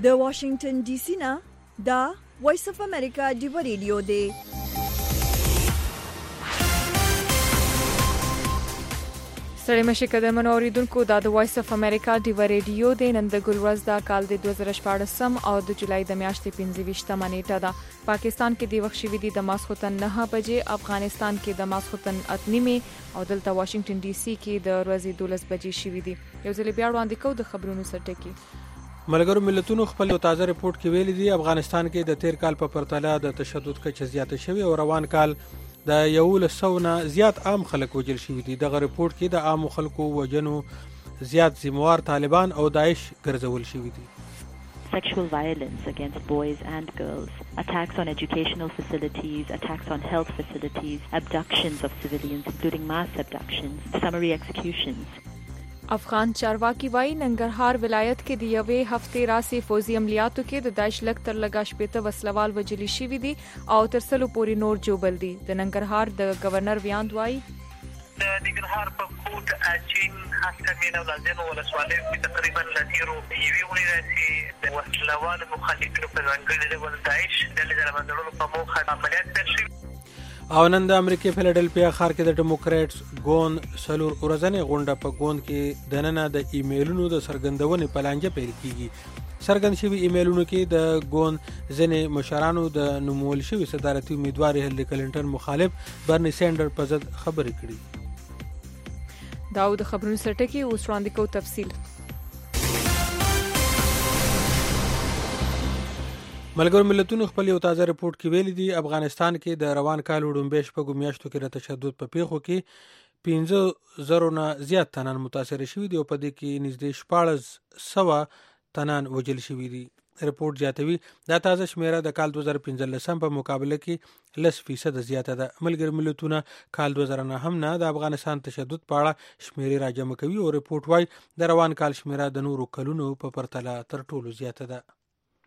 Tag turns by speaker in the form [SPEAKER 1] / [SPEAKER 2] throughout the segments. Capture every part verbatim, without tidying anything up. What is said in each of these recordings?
[SPEAKER 1] د واشنگټن ډي سي نه دا وایس اف امریکا ډیو ریډیو دی.
[SPEAKER 2] سړی مشي قدمونو اوریدونکو دا د وایس اف امریکا ډیو ریډیو دی. نن د ګلورز دا کال د دوه زره شپاړسم او د جولای د میاشتې پنځه ویشتمه نیټه ده. پاکستان کې د وخت شوي دي د ماسخوتن نه بجې، افغانستان کې د ماسخوتن اته نیمې او دلته واشنگټن ډي سي کې د ورځې دولس بجې شوي دي. یو ځل بیا وړاندې کوو د خبرونو سرټکی.
[SPEAKER 3] ملګرو ملتونو خپل تازه رپورت کې ویلي دي افغانستان کې د تیر کال په پرتله د تشدد کچه زیاته شوې او روان کال د یولس سوه نه زیات عام خلک وژل شوي دي. دغه رپورت کې د عامو خلکو وژنو زیات ذمہوار طالبان او داعش ګرځول شوي دي.
[SPEAKER 4] Sexual violence against boys and girls, attacks on educational facilities, attacks on health facilities, abductions of civilians including mass abductions, summary executions.
[SPEAKER 2] افغان چارواکي وایي ننګرهار ولایت کې د یوې هفتې راسې فوزي عملیاتو کې د داعش لږ تر لږه شپېته وسلوال وژلي شوي دي او تر سلو پورې نور جوبل دي. د ننګرهار د گورنر ویاند وایي
[SPEAKER 5] د ننګرهار په کوټ اچین هسته مینه ولادینو ولسوالۍ کې تقریبا لتیرو یوې ونې راسي د وسلوالو مخالفینو په ځانګړي ډول داعش ډلې د رامنځته په موخه عملیات پیل شوي.
[SPEAKER 3] او نن د امریکای فیلډلفیا ښار کې د ډیموکریټس ګوند څلور ورځنۍ غونډه په ګوند کې دننه د ایمیلونو د څرګندونې په لانجه پیل کیږي. څرګند شوي ایمیلونو کې د ګوند ځینې مشرانو د نومول شوي صدارتي امیدوار هیلری کلینټن مخالف برني سینډر په ضد خبرې کړي.
[SPEAKER 2] دا د خبرونو سرټکی اوس وړاندې کوو تفصیل.
[SPEAKER 3] ملګرو ملتونو خپل یو تازه رپورت کې ویلي دي افغانستان کې د روان کال وړاندې شپږو میاشتو کې د تشدد په پیښو کې پنځه زره نه زیات تنان متاثر شوي دي او په دې کې نږدې شپاړس سوه تنان وژل شوي دي. رپورت زیاتوي دا تازه شمیره د کال دوه زره پنځلسم په مقابله کې لس فیصد زیاته ده. ملګرو ملتونه کال دوه زره نهم نه د افغانستان تشدد په اړه شمیرې راجمع کوي او رپورت وايي د روان کال شمیره د نورو کلونو په پرتله تر ټولو زیاته ده.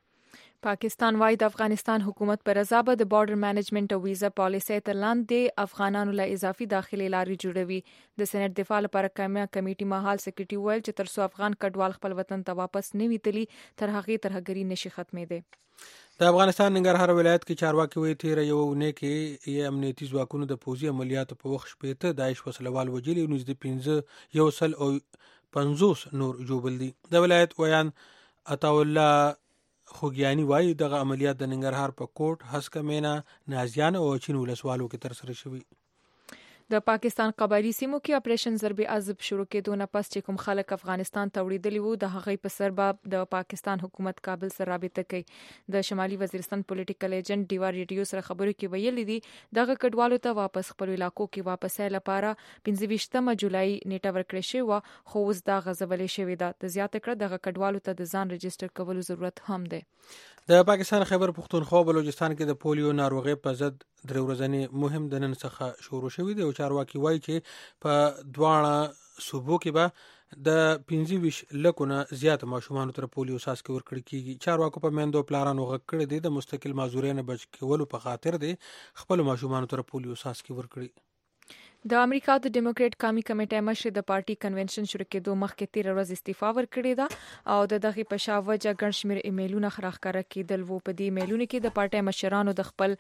[SPEAKER 2] پاکستان وايي د افغانستان حکومت پر رضا به د بارډر مینجمنت او ویزا پالیسي تر لاندې افغانانو له اضافي داخلي لارې جوړوي. د سېنات دفاع لپاره قائمه کمیټې مهال سکرټري ویل چې تر څو افغان کډوال خپل وطن ته واپس نه وي تللي تر هغې ترهګري نشي ختمېدی.
[SPEAKER 3] د افغانستان ننګرهار ولایت کې چارواکي وایي تیره یوه اونۍ کې یې امنیتي ځواکونو د پوځي عملیاتو په وخت شپېته داعش وسلوال وژلي او نږدې پنځه یو سل او پنځوس نور جوبل دي. د ولایت ویان عطاالله خوګیانی وایي دغه عملیات د ننګرهار په کوټ، هسکه مینا، نازیان او چین ولسوالو کې ترسره شوي.
[SPEAKER 2] د پاکستان قبایلی سیمو کې اپریشن ضرب عذب شروع کېدو نه پس چې کوم خلک افغانستان ته وړېدلي وو د هغې په سر د پاکستان حکومت کابل سره رابطه کوي. د شمالي وزیرستان پولیټیکل ایجنټ ډیوا ریډیو سره خبرو کې ویلي دي دغه کډوالو ته واپس خپل علاقو کې واپسۍ لپاره پنځه ویشتمه جولای نیټه ورکړې شوې وه خو اوس دا غځولې شوې ده. د زیاته کړه دغه کډوالو ته د ځان رجسټر کولو ضرورت هم دی.
[SPEAKER 3] د پاکستان خیبر پختونخوا بلوچستان کې د پولیو ناروغۍ په ضد درې ورځنی مهم د نن څخه شروع شوی دی او چارواکي وایي چې په دواړه صوبو کې به د پنځه ویشت لکو نه زیات ماشومانو ته پولیو څاڅکي ورکړل کیږي. چارواکو په میندو پلارانو غږ کړی دی د مستقل معذورۍ نه بچ کولو په خاطر دی خپل ماشومانو ته پولیو څاڅکي ورکړي.
[SPEAKER 2] د امریکا د ډیموکریټ قومي کمیټې مشر د پارټي کنونشن شروع کېدو مخکې تیره ورځ استعفا ورکړې ده او د دغې په شا وجه ګڼ شمېر ایمیلونه راښکاره کېدل وو. په دې ایمیلونو کې د پارټۍ مشرانو د خپل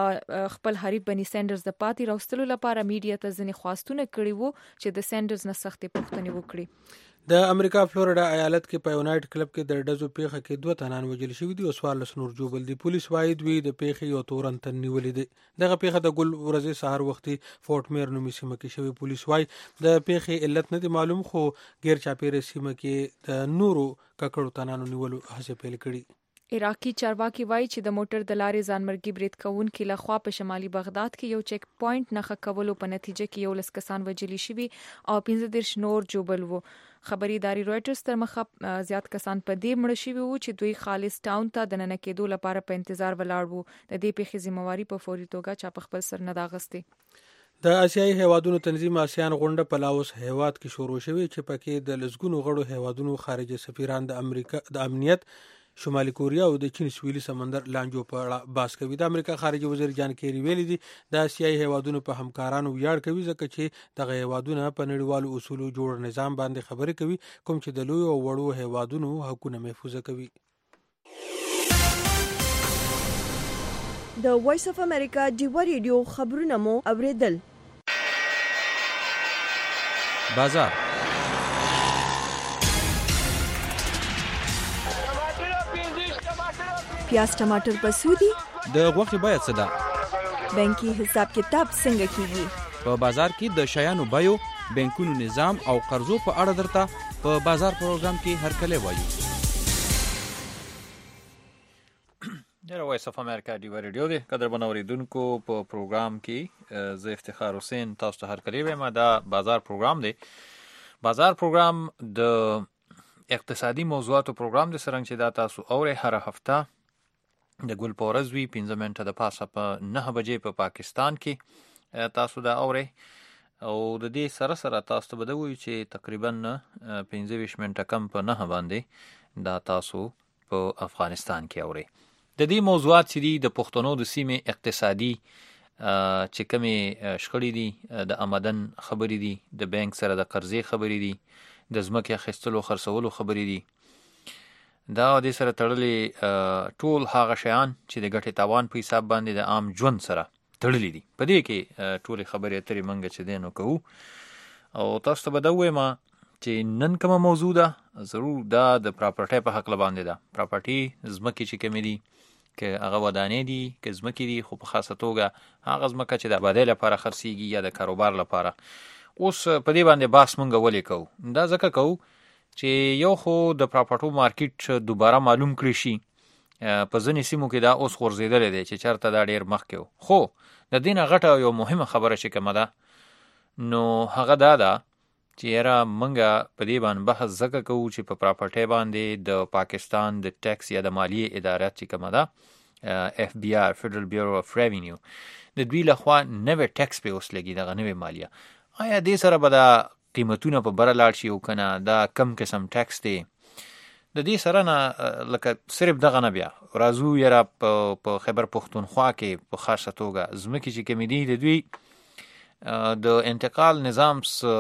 [SPEAKER 2] خپل حریف برني سینډرز د پاتې راوستلو لپاره میډیا ته ځینې خواستونه کړي وو چې د سینډرز نه سختې پوښتنې وکړي.
[SPEAKER 3] د امریکا فلوریډا ایالت کې په یو نایټ کلب کې د ډزو پیښه کې دوه تنان وژل شوي دي او څوارلس نور جوبل دي. پولیس وایي دوی د پیښې یو تورن تن نیولې دي. دغه پیښه د ګل ورځې سهار وختي فورټ میر نومي سیمه کې شوې. پولیس وایي د پیښې علت نه دی معلوم خو غیر چاپیره سیمه کې د نورو ککړو تنانو نیولو هڅې پیل کړي.
[SPEAKER 2] عراقي چارواکي وایي چې د موټر د لارې ځانمرګي برید کوونکي لخوا په شمالي بغداد کې یو چیک پوینټ نښه کولو په نتیجه کې یولس کسان وژلي شوي او پنځه دېرش نور جوبل وو. خبري ادارې رويټرز تر مخه زیات کسان په دې مړه شوي وو چې دوی خالص ټاون ته د ننه کېدو لپاره په انتظار ولاړ وو. د دې پیښې ذمہواري په فوري توګه چا په خپل سر نه ده اخیستې.
[SPEAKER 3] د آسیایي هیوادونو تنظیم آسیان غونډه په لاوس هیواد کې شروع شوې چې پکې د لسګونو غړو هیوادونو خارجي سفیران د امریکا د امنیت شمالي کوریا او د چین سویلي سمندر لانجو په اړه بحث کوي. د امریکا خارجه وزیر جان کیری ویلي دي د آسیایي هیوادونو په همکارانو ویاړ کوي ځکه چې دغه هیوادونه په نړیوالو اصولو جوړ نظام باندې خبرې کوي کوم چې د لوی او وړو هیوادونو حقوقونه محفوظ کوي.
[SPEAKER 1] د وایس اف امریکا ډیوا ریډیو خبرونه مو اوریدل.
[SPEAKER 6] بازار
[SPEAKER 1] پیاز ټماټر په سودی
[SPEAKER 6] د غوښې بیه څه ده؟
[SPEAKER 1] بانکي حساب کتاب څنګه کیږي؟
[SPEAKER 6] په بازار کې د شیانو بیو، بانکونو نظام او قرضو په اړه درته په بازار پروګرام کې هرکلی وایو.
[SPEAKER 7] د وایس اف امریکا ډیوا ریډیو دی. قدرمن اوریدونکو، په پروګرام کې زه افتخار حسین تاسو ته هرکلی وایم. دا بازار پروګرام دی. بازار پروګرام د اقتصادي موضوعاتو پروګرام دی، سرنګ چې دا تاسو اورئ هر هفته د ګل په ورځ وي، پنځه منټه د پاسه په نهه بجې په پاکستان کې تاسو دا اورئ، او د دې سره سره تاسو ته به دا ووایو چې تقریبا پنځه ویشت منټه کم په نهه باندې دا تاسو په افغانستان کې اورئ. د دې موضوعات چې دي د پښتنو د سیمې اقتصادي چې کومې شخړې دي، د آمدن خبرې دي، د بانک سره د قرضې خبرې دي، د ځمکې اخیستلو خرڅولو خبرې دي، دا دې سره تړلې ټول هغه شیان چې د ګټې تاوان په حساب باندې د عام ژوند سره تړلې دي. په دې کې ټولې خبرې اترې موږ چې دی نو کوو، او تاسو ته به دا ووایم چې نن کومه موضوع ده، ضرور دا د پراپرټۍ په هکله باندې ده. پراپرټي ځمکې چې کومې دي، که هغه ودانې دي، که ځمکې دي، خو په خاصه توګه هغه ځمکه چې د آبادۍ لپاره خرڅېږي یا د کاروبار لپاره. اوس په دې باندې بحث مونږ ولې کوو؟ دا ځکه کوو چې یو خو د پراپرټو مارکیټ دوباره معلوم کړی شي. په ځینې سیمو کې دا اوس غورځېدلی دی چې چېرته دا ډېر مخکې و، خو د دې نه غټه یو مهمه خبره چې کومه ده نو هغه دا ده چې یاره مونږ په دې باندې بحث ځکه کوو چې په پراپرټۍ باندې د پاکستان د ټیکس یا د مالیې اداره چې کومه ده، اف بی آر فیډرل بیورو اف ریونیو، د دوی لخوا نوی ټیکس پې اوس لګي، دغه نوې مالیه. آیا دې سره به دا قیمتونه په بره لاړ شي او که نه؟ دا کم قسم ټیکس دی. د دې سره نه لکه صرف دغه نه، بیا راځو یاره په خیبر پښتونخوا کې په خاصه توګه ځمکې چې کومې دي د دوی د انتقال نظام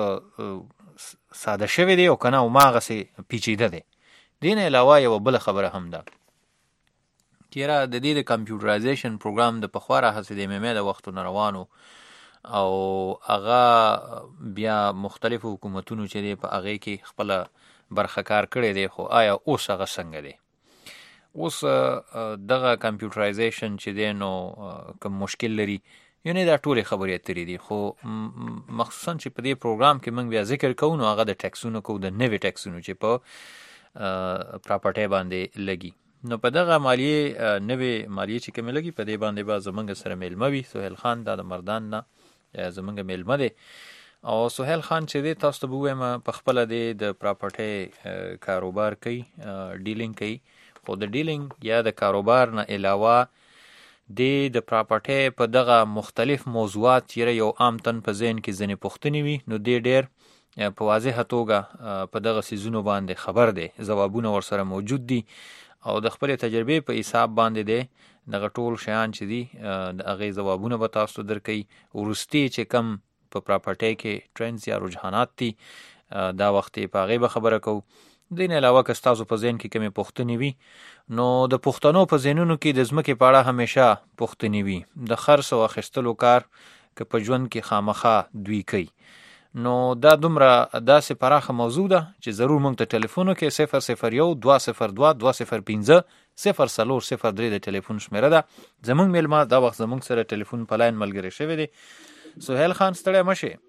[SPEAKER 7] ساده شوی دی او که نه هماغسې پیچیده دی. دې نه علاوه یوه بله خبره هم ده چې یاره د دې د کمپیوټرایزیشن پروګرام د پخوا راهیسې د ایم ایم ای د وختونه روانو، او هغه بیا مختلفو حکومتونو چې دی په هغې کې خپله برخه کار کړی دی، خو آیا اوس هغه څنګه دی؟ اوس دغه کمپیوټرایزیشن چې دی نو کوم مشکل لري، یعنې دا ټولې خبرې اترې دي، خو مخصوصا چې په دې پروګرام کې موږ بیا ذکر کوو نو هغه د ټیکسونو کوو، د نوې ټیکسونو چې په پراپرټۍ باندې لګي. نو په دغه مالیې نوې مالیې چې کومې لګي، په دې باندې به زموږ سره میلمه وي سهیل خان، دا د مردان نه زموږ میلمه دی. او سهیل خان چې دی تاسو ته به ووایم په خپله دی د پراپرټۍ کاروبار کوي، ډیلینګ کوي، خو د ډیلینګ یا د کاروبار نه علاوه دی د پراپرټۍ په دغه مختلف موضوعات چې یو عام تن په ذهن کې ځینې پوښتنې وي نو دی ډېر په واضحه توګه په دغه څیزونو باندې خبر دی، ځوابونه ورسره موجود دي، او د خپلې تجربې په حساب باندې دی دغه ټول شیان چې دي د هغې ځوابونه به تاسو درکوي. وروستي چې کم په پراپرټۍ کې ټرینډز یا رجحانات دي دا وخت یې په هغې به خبره کوو. دې نه علاوه که ستاسو په ذهن کې کومې پوښتنې وي نو د پښتنو په ذهنونو کې د ځمکې په اړه همیشه پوښتنې وي. د خرڅ او اخیستلو کار که په ژوند کې خامخا دوی کوي، نو دا دومره داسې پراخه موضوع ده چې ضرور موږ ته ټلیفون وکړئ. صفر صفر یو دوه صفر دوه دوه صفر پنځه صفر څلور صفر درې د ټلیفون شمېره ده. زموږ میلمه دا وخت زموږ سره ټلیفون په لاین ملګری شوی دی. سهیل خان ستړی مه شئ.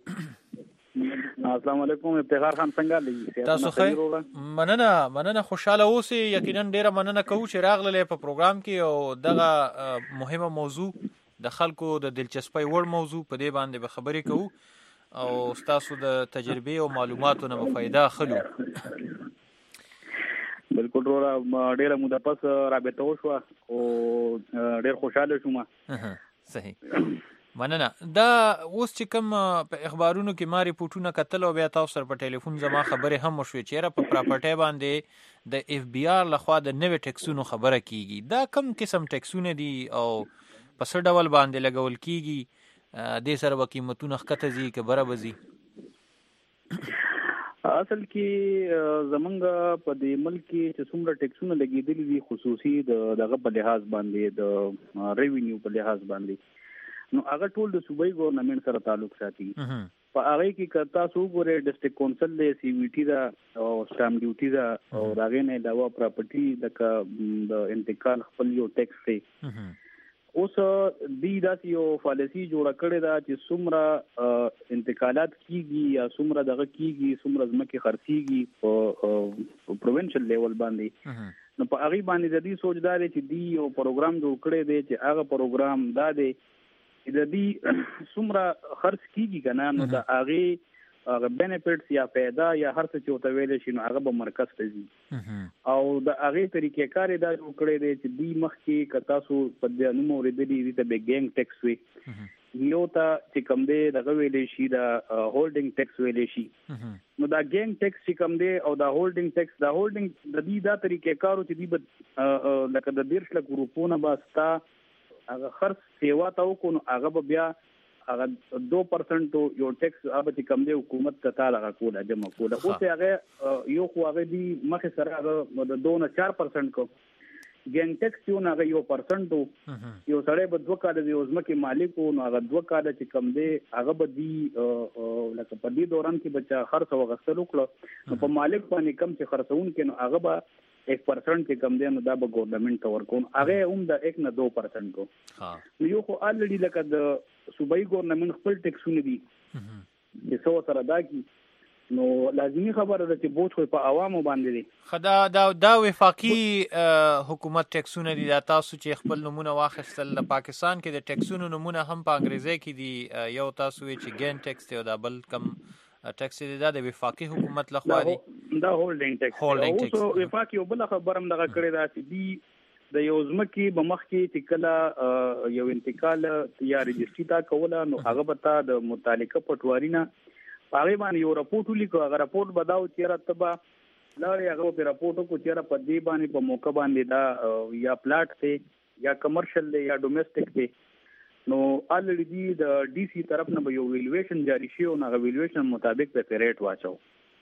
[SPEAKER 8] السلام علیکم، افتخار خان څنګه دی؟
[SPEAKER 7] تاسو ښه؟ مننه مننه، خوشحاله اوسئ. یقینا ډېره مننه کوو چې راغللی په پروګرام کې، او دغه مهمه موضوع د خلکو د دلچسپۍ وړ موضوع په دې باندې به خبرې کوو او ستاسو د تجربې او معلوماتو نه به فایده اخلو.
[SPEAKER 8] بلکل وروره، ډېره موده پس رابطه وشوه او ډېر خوشحاله شوم.
[SPEAKER 7] صحیح، مننه. دا اوس چې کوم په اخبارونو کې ما ریپورټونه کتل او بیا تاسو سره په ټلیفون زما خبرې هم وشوې چې یاره په پراپرټۍ باندې د اف بی آر لخوا د نوې ټیکسونو خبره کیږي. دا کوم قسم ټیکسونه دي او په څه ډول باندې لګول کیږي؟ دې سره به قیمتونه ښکته ځي که بره به ځي؟
[SPEAKER 8] اصل کې زمونږ په دې ملک کې چې څومره ټیکسونه لګېدلي دي خصوصي د دغه په لحاظ باندې د ریوینیو په لحاظ باندې نو هغه ټول د صوبایي ګورنمنت سره تعلق ساتي. په هغه کې که تاسو وګورئ ډسټرکټ کونسل د سی وی ټي دا او سټامپ ډیوټي دا او هغې نه علاوه پراپرټي د د انتقال خپل یو ټیکس دی. اوس دی داسې یو پالیسي جوړه کړې ده چې څومره انتقالات کیږي یا څومره دغه کیږي څومره ځمکې خرڅېږي په پروینشل لیول باندې نو په هغې باندې د دې سوچ دا دی چې دی یو پروګرام جوړ کړی دی چې هغه پروګرام دا دی چې د دې څومره خرڅ کیږي که نه نو د هغې هغه بینیفټس یا پیدا یا هر څه چې ورته ویلی شي نو هغه به مرکز ته ځي او د هغې طریقې کار یې دا جوړ کړی دی چې دوی مخکې که تاسو په دې نوم اورېدلي دي ته به ګینګ ټیکس وي یو ته چې کوم دی دغه ویلی شي د هولډینګ ټیکس ویلی شي نو دا ګینګ ټیکس چې کوم دی او دا هولډینګ ټیکس دا هولډینګ د دې دا طریقې کار و چې دوی به لکه د دېرش لک روپونه به ستا هغه خرڅ سیوا ته وکړو نو هغه به بیا هغه دو پرسنټ یو ټیکس هغه چې کوم دی حکومت ته تا هغه کوله جمع کوله اوس هغه یو خو هغه دی مخې سره هغه د دو نه چار پرسنټ کو ګینګ ټیکس یو نه هغه یو پرسنټ یو سړی به دوه کاله د یو ځمکې مالک و نو هغه دوه کاله چې کوم دی هغه به دی لکه په دې دوران کې به چا خرڅ او اخیستل وکړه نو په مالک باندې کم چې خرڅونکي نو هغه به ایک پرسنٹ کې کم دی نو دا به ګورنمنت ته ورکوم هغه هم د ایک نه دو پرسنٹ کو نو یو خو الریډي لکه د صوبایي ګورنمنت خپل ټیکسونه دي چې څو سره دا کی نو لازمي خبره ده چې بوج خو په عوامو باندې دي
[SPEAKER 7] خدا دا دا وفاقي حکومت ټیکسونه دي دا تاسو چې خپل نمونه واخیستل د پاکستان کې د ټیکسونو نمونه هم په انګریزي کې دي یو تاسو چې ګین ټیکس دی او دا بل کم ټیکس دی دا د وفاقي حکومت لخوا دی
[SPEAKER 8] دا هولډینګ ټیکس او وفاقي یو بل خبره هم دغه کړی دا چې دی د یو ځمکې په مخ کې چې کله یو انتقال یا رجسټري تا کوله نو هغه به تا د متعلقه پټواري نه هغې باندې یو راپورټ ولیکو هغه راپورټ به دا و چې یاره ته به لاړې هغه به پرې راپورټ وکړو چې یاره په دې باندې په موقع باندې دا یا پلاټ دی یا کمرشل دی یا ډومestic دی نو الریډي د ډي سي طرف نه به یو ویلویشن جاری شي او هغه ویلویشن مطابق په ریټ واچو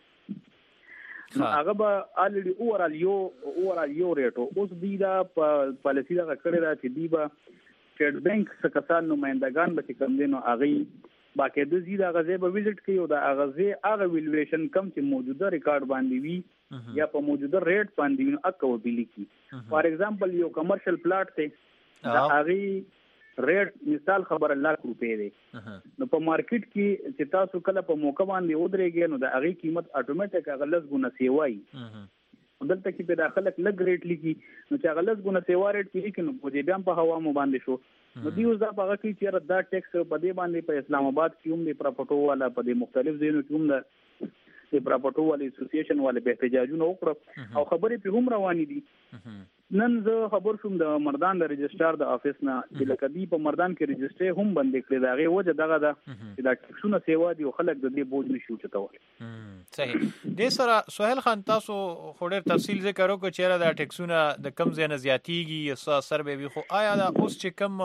[SPEAKER 8] نو هغه به الریډي اورال یو اورال یو ریټ اوس دی دا پالیسي دا کړی دا چې دی به سټیټ بانک څخه کسان نمائندگان به کوم دي نو هغه باقاعده زی دا غزه به وزټ کوي او دا غزه هغه ویلویشن کم چې موجوده ریکارډ باندې وي یا په موجوده ریټ باندې وي اکو بلی کی فار ایگزامپل یو کمرشل پلاټ ته دا هغه ریټ مثال خبر لاکھ روپے دی نو په مارکیټ کې چې تاسو کله په موقع باندې ودرېږئ نو د هغې قیمت اتوماتیک هغه لس ګونه سیوا وي دلته کې په داخله لږ ریټ لیکي نو چې هغه لس ګونه سیوا ریټ کې لیکي نو په دې بیا په هوا مو باندې شو نو دوی اوس دا په هغه کې چې دا ټیکس په دې باندې په اسلام آباد کې هم د پراپرټو والا په دې مختلف ځایونو کې هم د د پراپرټو والي اسوسییشن والے به احتجاجونه وکړه او خبرې په هم روانې دي نن زه خبر شوم د مردان د رجسترار د افیس نه چې لکه دی په مردان کې رجسټري هم بندې کړې دا غي وجه دغه ده چې دا ټیکسونه سیوا دي او خلک د دې بوج نشي چتول
[SPEAKER 7] صحیح د سره سہیل خان تاسو خوري تفصیل ذکر وکړو چې دا ټیکسونه د کم زیات زیاتیږي یا سر به وي خو آیا دا اوس چې کم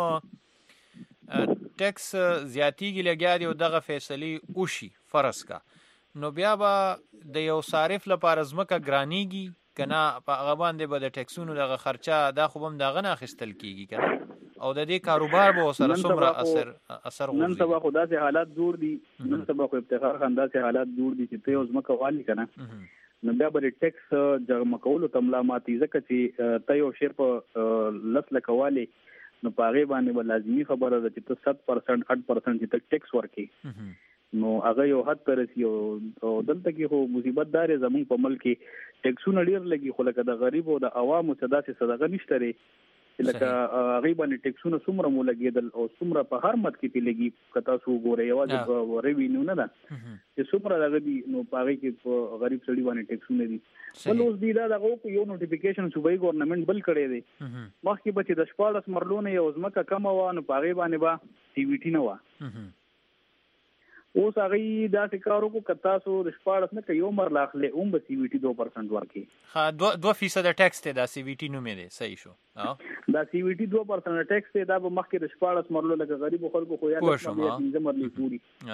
[SPEAKER 7] ټیکس زیاتیږي لګیا دی او دغه فیصله وشي فرض کا نو بیا به د یو صارف لپاره ځمکه ګرانیږي کنه په هغه باندې به د ټیکسونو دغه خرچه دا خو هم دغه نه اخیستل کیږي کنه او د دې کاروبار به سره څومره اثر اثر
[SPEAKER 8] نن سبا خدا سي حالات جوړ دي نن سبا خو افتخار خان دا سي حالات جوړ دي چې ته ځمکه والی کنه نو بیا به ټیکس جمع کولو تملا ماتي ځکه چې ته یو شیر په لس لکه والی نو پاره باندې به لازمي خبره ده چې ته سات پرسنټ آټ پرسنټ چې ټیکس ورکې نو هغه یو حد پر رسي او دلته کې خو مصیبت دار زمون په ملک کې ټیکسونه ډیر لګي خو لکه د غریب او د عوامو صدا سي صدقه نشته لري لکه غریب باندې ټیکسونه څومره مو لګیدل او څومره په هر مت کې لګي کتا سو ګوره یوازې ریوینیو نه ده چې څومره لګي نو پاره کې غریب سړي باندې ټیکسونه دي بل اوس دی دا دغه یو نوټیفیکیشن صوبایي ګورنمنت بل کړی دی مخکې به چې د شپاړس مرلونه یو ځمکه کم و نو پاره باندې با سی وی ټی نه و اوس هغه دا کارو کو کتا سو د شپاړس نه کې یو مر لاخله اوم به سی وی ټی دو پرسنټ ورکي
[SPEAKER 7] ها دو فیصد ټیکس ته دا سی وی ټی نو مې ده صحیح شو
[SPEAKER 8] دا سی وی ټی دو پرسنټ ټیکس ته دا به مخکې د شپاړس مرلو لکه غریب خلکو خو یا د پنځه مرلې پوری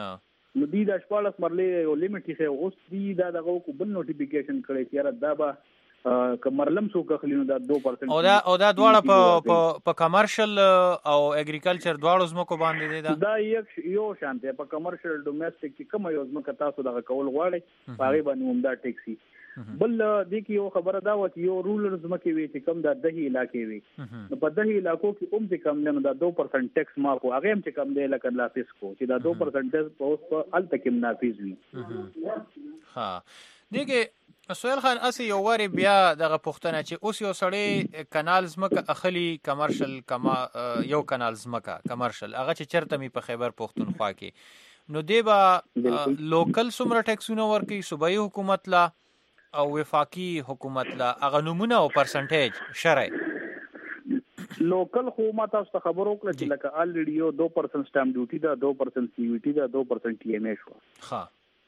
[SPEAKER 8] نو دی د شپاړس مرلې یو لیمټ یې اوس دی دا دغه کو بل نوټیفیکیشن کړی چې یاره دا به کمرلم سو کخلینو دا دو پرسنټ
[SPEAKER 7] او دا او دا دواړه په په کمرشل او اګریکلچر دواړو زمکو باندې دي دا
[SPEAKER 8] دا یک یو شانته په کمرشل ډومېسټک کې کوم یو زمکه تاسو دغه کول غواړي هغه باندې هم دا ټیکسي بل د کی یو خبره دا و چې یو رولر زمکه وی چې کم دا دهي علاقې وي نو په دهي علاقو کې هم چې کم نه دا دو پرسنټ ټیکس ما کو هغه هم چې کم دی لکه لافیس کو چې دا دو پرسنټ ټیکس په اوس په ال تکم نافذ وي
[SPEAKER 7] ها دغه سویل خان اسی یو وری بیا دغه پښتنه چې اوس یو سړی کانال زمکه اخلي کمرشل کما یو کانال زمکه کمرشل هغه چې چرته می په خیبر پښتونخوا کې نو دی با لوکل سمره ټیکسونه ورکی صوبایي حکومت لا او وفاقي حکومت لا هغه نمونه او پرسنټیج شرعي
[SPEAKER 8] لوکل حکومت تاسو خبرو کړل چې لکه الریډي یو دو پرسنټ سٹامپ ډیوټي دا دو پرسنټ سی وی ټی دا دو پرسنټ ټی ایم ای شو
[SPEAKER 7] ها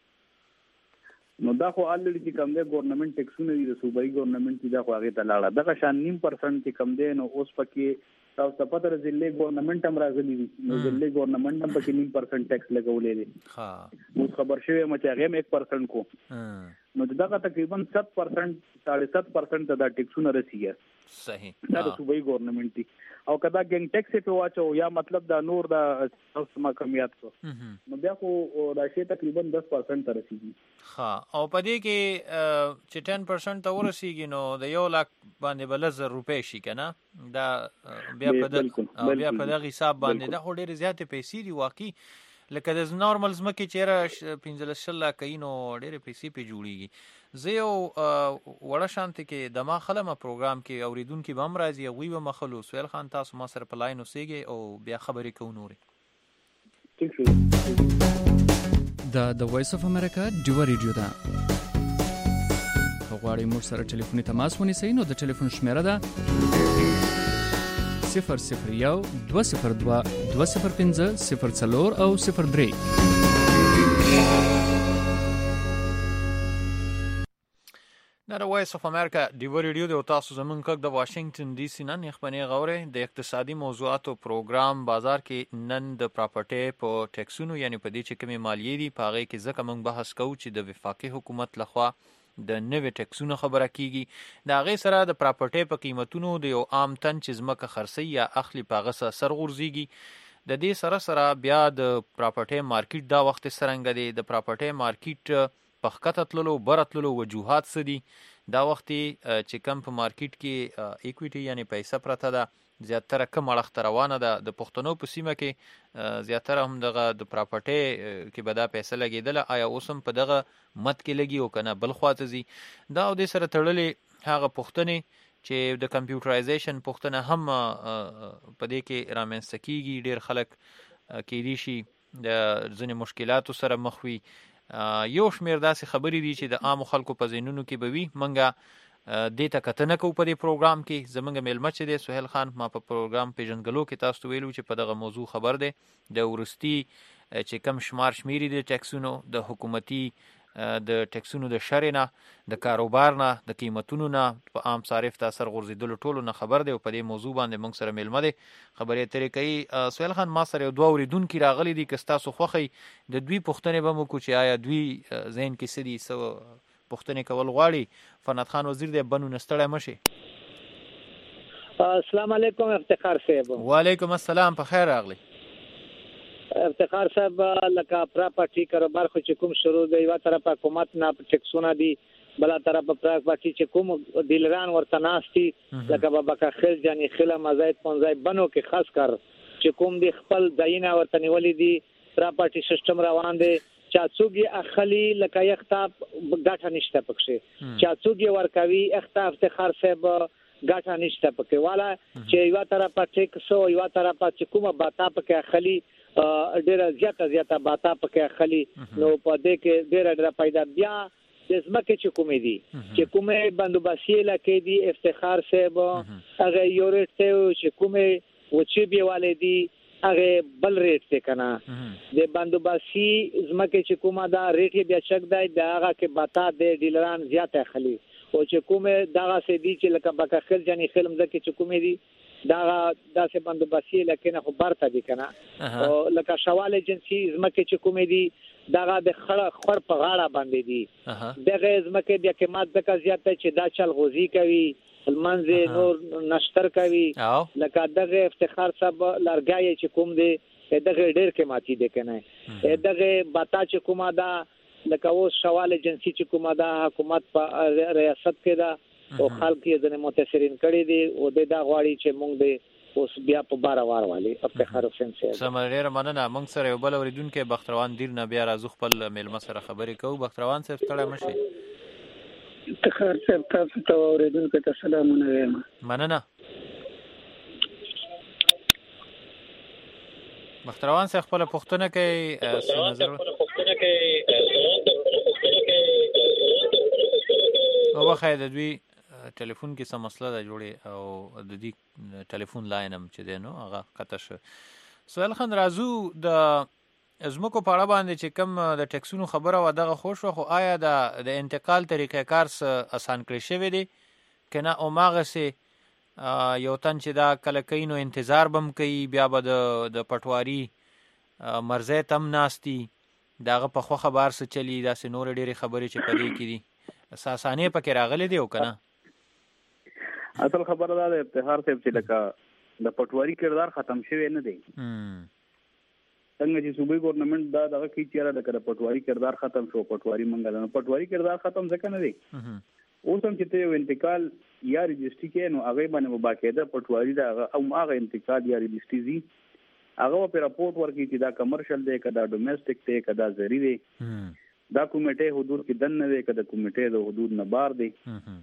[SPEAKER 8] نو دا خو الریډي چې کم دی ګورنمنت ټیکسونه دي د صوبایي ګورنمنت چې دا خو هغه ته لاړه دغه شان نیم پرسنټ چې کم دی نو اوس پکې تاسو ته پته ضلع ګورنمنت هم راغلي دي نو ضلع ګورنمنت هم پکې نیم پرسنټ ټیکس لګولې دي
[SPEAKER 7] ها
[SPEAKER 8] اوس خبر شوی مچ هغه هم یک پرسنټ کو نو دغه تقریبا سات پرسنټ ساڑھے سات پرسنټ دا ټیکسونه رسیږي
[SPEAKER 7] صحیح
[SPEAKER 8] دا د صوبایي ګورنمنت دي او کدا ګنګ ټیکس په واچو یا مطلب دا نور دا تاسو ما کمیات کو نو بیا خو دا شی تقریبا دس پرسنټ ته رسیږي
[SPEAKER 7] ها او پدې کې چې دس پرسنټ ته ورسیږي نو د یو لاک باندې بل زر روپے شي کنه دا بیا په دغه بیا په دغه حساب باندې دا ډېر زیاتې پیسې دي واقعي لکه د نورمال زمکه چیرې پنځلس شل کینو ډېر پیسې په جوړیږي زه یو وړه شانته کې د ما خلمه پروګرام کې اوریدونکو به هم راځي او وی به مخلو سویل خان تاسو ما سره په لاین اوسېږي او بیا خبرې کوو نورې
[SPEAKER 8] ٹھیک شو
[SPEAKER 9] دا د وایس اف امریکا ډیو ریډیو ده غواړئ موږ سره ټلیفوني تماس ونیسئ نو د ټلیفون شمیره ده صفر صفر یو دوه صفر دوه دوه صفر پنځه صفر څلور او صفر درې
[SPEAKER 7] دا وایس اف امریکا ډیو ریډیو د تاسو زمونږ کګ د واشنگټن ډي سي نن خبرې غوړې د اقتصادي موضوعاتو پروګرام بازار کې نن د پراپرټي په ټیکسونو یعنی په دې چې کومې مالیې دي په هغه کې ځکه موږ بحث کوو چې د وفاقي حکومت لخوا د نوې ټیکسونو خبره کیږي دا غي سره د پراپرټي په قیمتونو د یو عام تن چې زمکه خرڅي یا اخلي پاغه سر غورځيږي د دې سره سره بیا د پراپرټي مارکیټ دا وخت سرنګ دی د پراپرټي مارکیټ په خطتلو برتلو وجوهات سدي دا وخت چې کم په مارکیټ کې ایکویټي یعنی پیسې پرته ده زیاتره کم اړخ روانه ده د پښتنو په سیمه کې زیاتره هم دغه د پراپرټي کې به دا پیسې لګیدل آیا اوسم په دغه مت کې لګي او کنه بل خواته زی دا او د سره تړلې هغه پښتنې چې د کمپیوټرایزیشن پښتنه هم په دې کې رامنځته کیږي ډیر خلک کې دي شي د ځینې مشکلاتو سره مخ وي یو شمیر داسې خبرې دي چې د عام خلکو په ذهنونو کې به وي منګه د ته کتنه کو په دې پروګرام کې زمونږ میلمه چې دی سهیل خان ما په پروګرام پیژنګلو کې تاسو ویلو چې په دغه موضوع خبر دی د ورستی چې کم شمار شمیري د ټیکسونو د حکومتي د ټیکسونو د شرینه د کاروبار نه د قیمتونو نه په عام صارف تاثیر غورځیدل ټولو نه خبر دی او په دې موضوع باندې موږ سره میلمه دی خبرې ترې کوي سهیل خان ما سره دوه اوریدونکو راغلي دي که تاسو خوخی د دوی پښتنې به مو کو چې آیا دوی زین کې سدي سو پښتنې کول غواړي فنات خان وزیر دی بنو نستړی مشي
[SPEAKER 10] السلام علیکم افتخار صاحب
[SPEAKER 7] وعلیکم السلام په خیر راغلی
[SPEAKER 10] افتخار صاحب لکه پراپرټي کاروبار خو چې کوم شروع دی یو طرف حکومت نه ټیکسونه دي بل طرف پراپرټي چې کوم ډیلران ورته ناشتي لکه بابا خل جاني خله مزاید پنځای بنو کې خاص کر چې کوم دی خپل ځایونه ورته نیولې دي پراپرټي سیستم روان دی چاڅوګي اخلي لکه یختاب ګټه نشته پکې چاڅوګي ورکوي اختاف افتخار صاحب ګټه نشته پکې والا چې یو طرف ټیکس او یو طرف چې کومه باتا پکې اخلي ډیره زیاته زیاته باتا پکې اخلي نو په دې کې ډیره ډیره پیدا بیا د زمکه چې کومې دي چې کومه بندوباسي لکه دي افتخار صاحب هغه یو ریټ چې کومه وچی بیواله دي هغه بل ریټ څه کنه د بندوباسي زمکه چې کومه دا ریټ بیا چک دی دا هغه کې باتا د ډیلران زیاته اخلي او چې کومه دغه سې دي چې لکه بکه خل جنې خلم زکه چې کومې دي دا داسې بندوبستي لکه خو برته دي کنه او لکه شوال ایجنسی زمکه چې کومې دي دا د خړه خور په غاړه باندې دي دغه زمکه د قیمت د زیاته چې دا چل غوزی کوي المنځ نور نشتر کوي لکه دغه افتخار صاحب لارګای چې کوم دي دغه ډېر قیمتي دي کنه دغه باتا چې کومه دا لکه اوس شوال ایجنسی چې کومه دا حکومت په ریاست کې دا او خلک یې ځنه متاثرین کړي دي او د دا غواړي چې موږ د اوس بیا په بار وار والی افتخار حسین سي
[SPEAKER 7] سمره مننه موږ سره یو بل اوریدونکو بختروان دیر نه بیا راځو خپل ملما سره خبرې کوو بختروان صاحب ستړی مشي
[SPEAKER 11] افتخار صاحب تاسو ته اوریدونکو ته سلامونه وایم
[SPEAKER 7] مننه بختروان صاحب خپل پوښتنه کوي څه نظر او واخه د دوی ټلیفون کې څه مسله ده جوړه او د دې ټلیفون لاین هم چې دی نو هغه قطع شو سوال خان رازو د ازمکو په اړه باندې چې کوم د ټیکسونو خبره و دغه خوش خو آیا د د انتقال طریقې کار آسان کړی شوی دی کنه او ماغه سي یو تن چې دا کله کینو انتظار بم کوي بیا به د د پټواری مرزه تم ناشتي داغه په خو خبر څه چلی دا سه نور ډېری خبرې چې پدې کې دي اساسانه پکې راغلي دی او کنه
[SPEAKER 8] اصل خبره ده افتخار صاحب چې لکه د پټواری کردار ختم شوی نه دی څنګه چې صوبې ګورنمنت دا دغه کی چیرې د پټواری کردار ختم شو پټواری منګل نو پټواری کردار ختم ځکه نه دی اوس هم چې ته انتقال یا رجسټری کې نو هغه باندې باقاعده پټواری دا او هغه انتقال یا رجسټری زی هغه په راپورټ ورکړي چې دا کمرشل دی کدا ډومېسټک دی کدا زری دی دا کمیټه حدود کې دن نه دی کدا کمیټه د حدود نه بار دی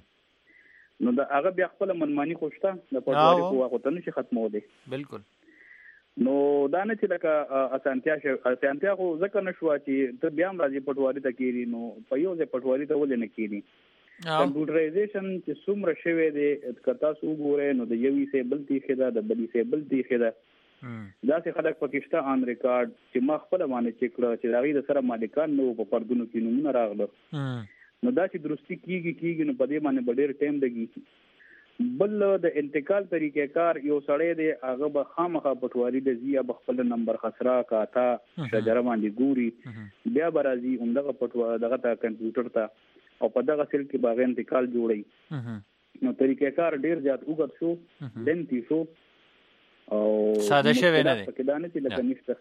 [SPEAKER 8] نو دا هغه بیا خپل منمانی خوشته د پټواری په واقع ته نشي ختمو دی
[SPEAKER 7] بالکل
[SPEAKER 8] نو دا نه چې لکه اسانتیا اسانتیا خو ځکه نشو چې ته بیا راځي پټواری ته کیری نو په یو ځای پټواری ته ولې نه کیری کمپیوټرایزیشن چې څومره شوی دی کتا سو ګوره نو د یوې سه بلتی خدا د بلی سه بلتی خدا دا چې خلک پاکستان ان ریکارډ چې ما خپل باندې چیک کړ چې داغي د سره مالکان نو په پردونو کې نمونه راغله نو دا چې درستی کیږي کیږي نو په دې باندې ډېر ټایم لګي بل د انتقال طریقې کار یو سړی دی هغه به خامخا پټواری د زیه بخپل نمبر خسرا کاته شجره باندې ګوري بیا برازي همدغه پټواری دغه تا کمپیوټر ته او په دغه سیل کې باغ انتقال جوړي نو طریقې کار ډېر زیات وګت شو لنتی شو او
[SPEAKER 7] ساده شوی نه دی
[SPEAKER 8] پکې دانه چې لکه نشته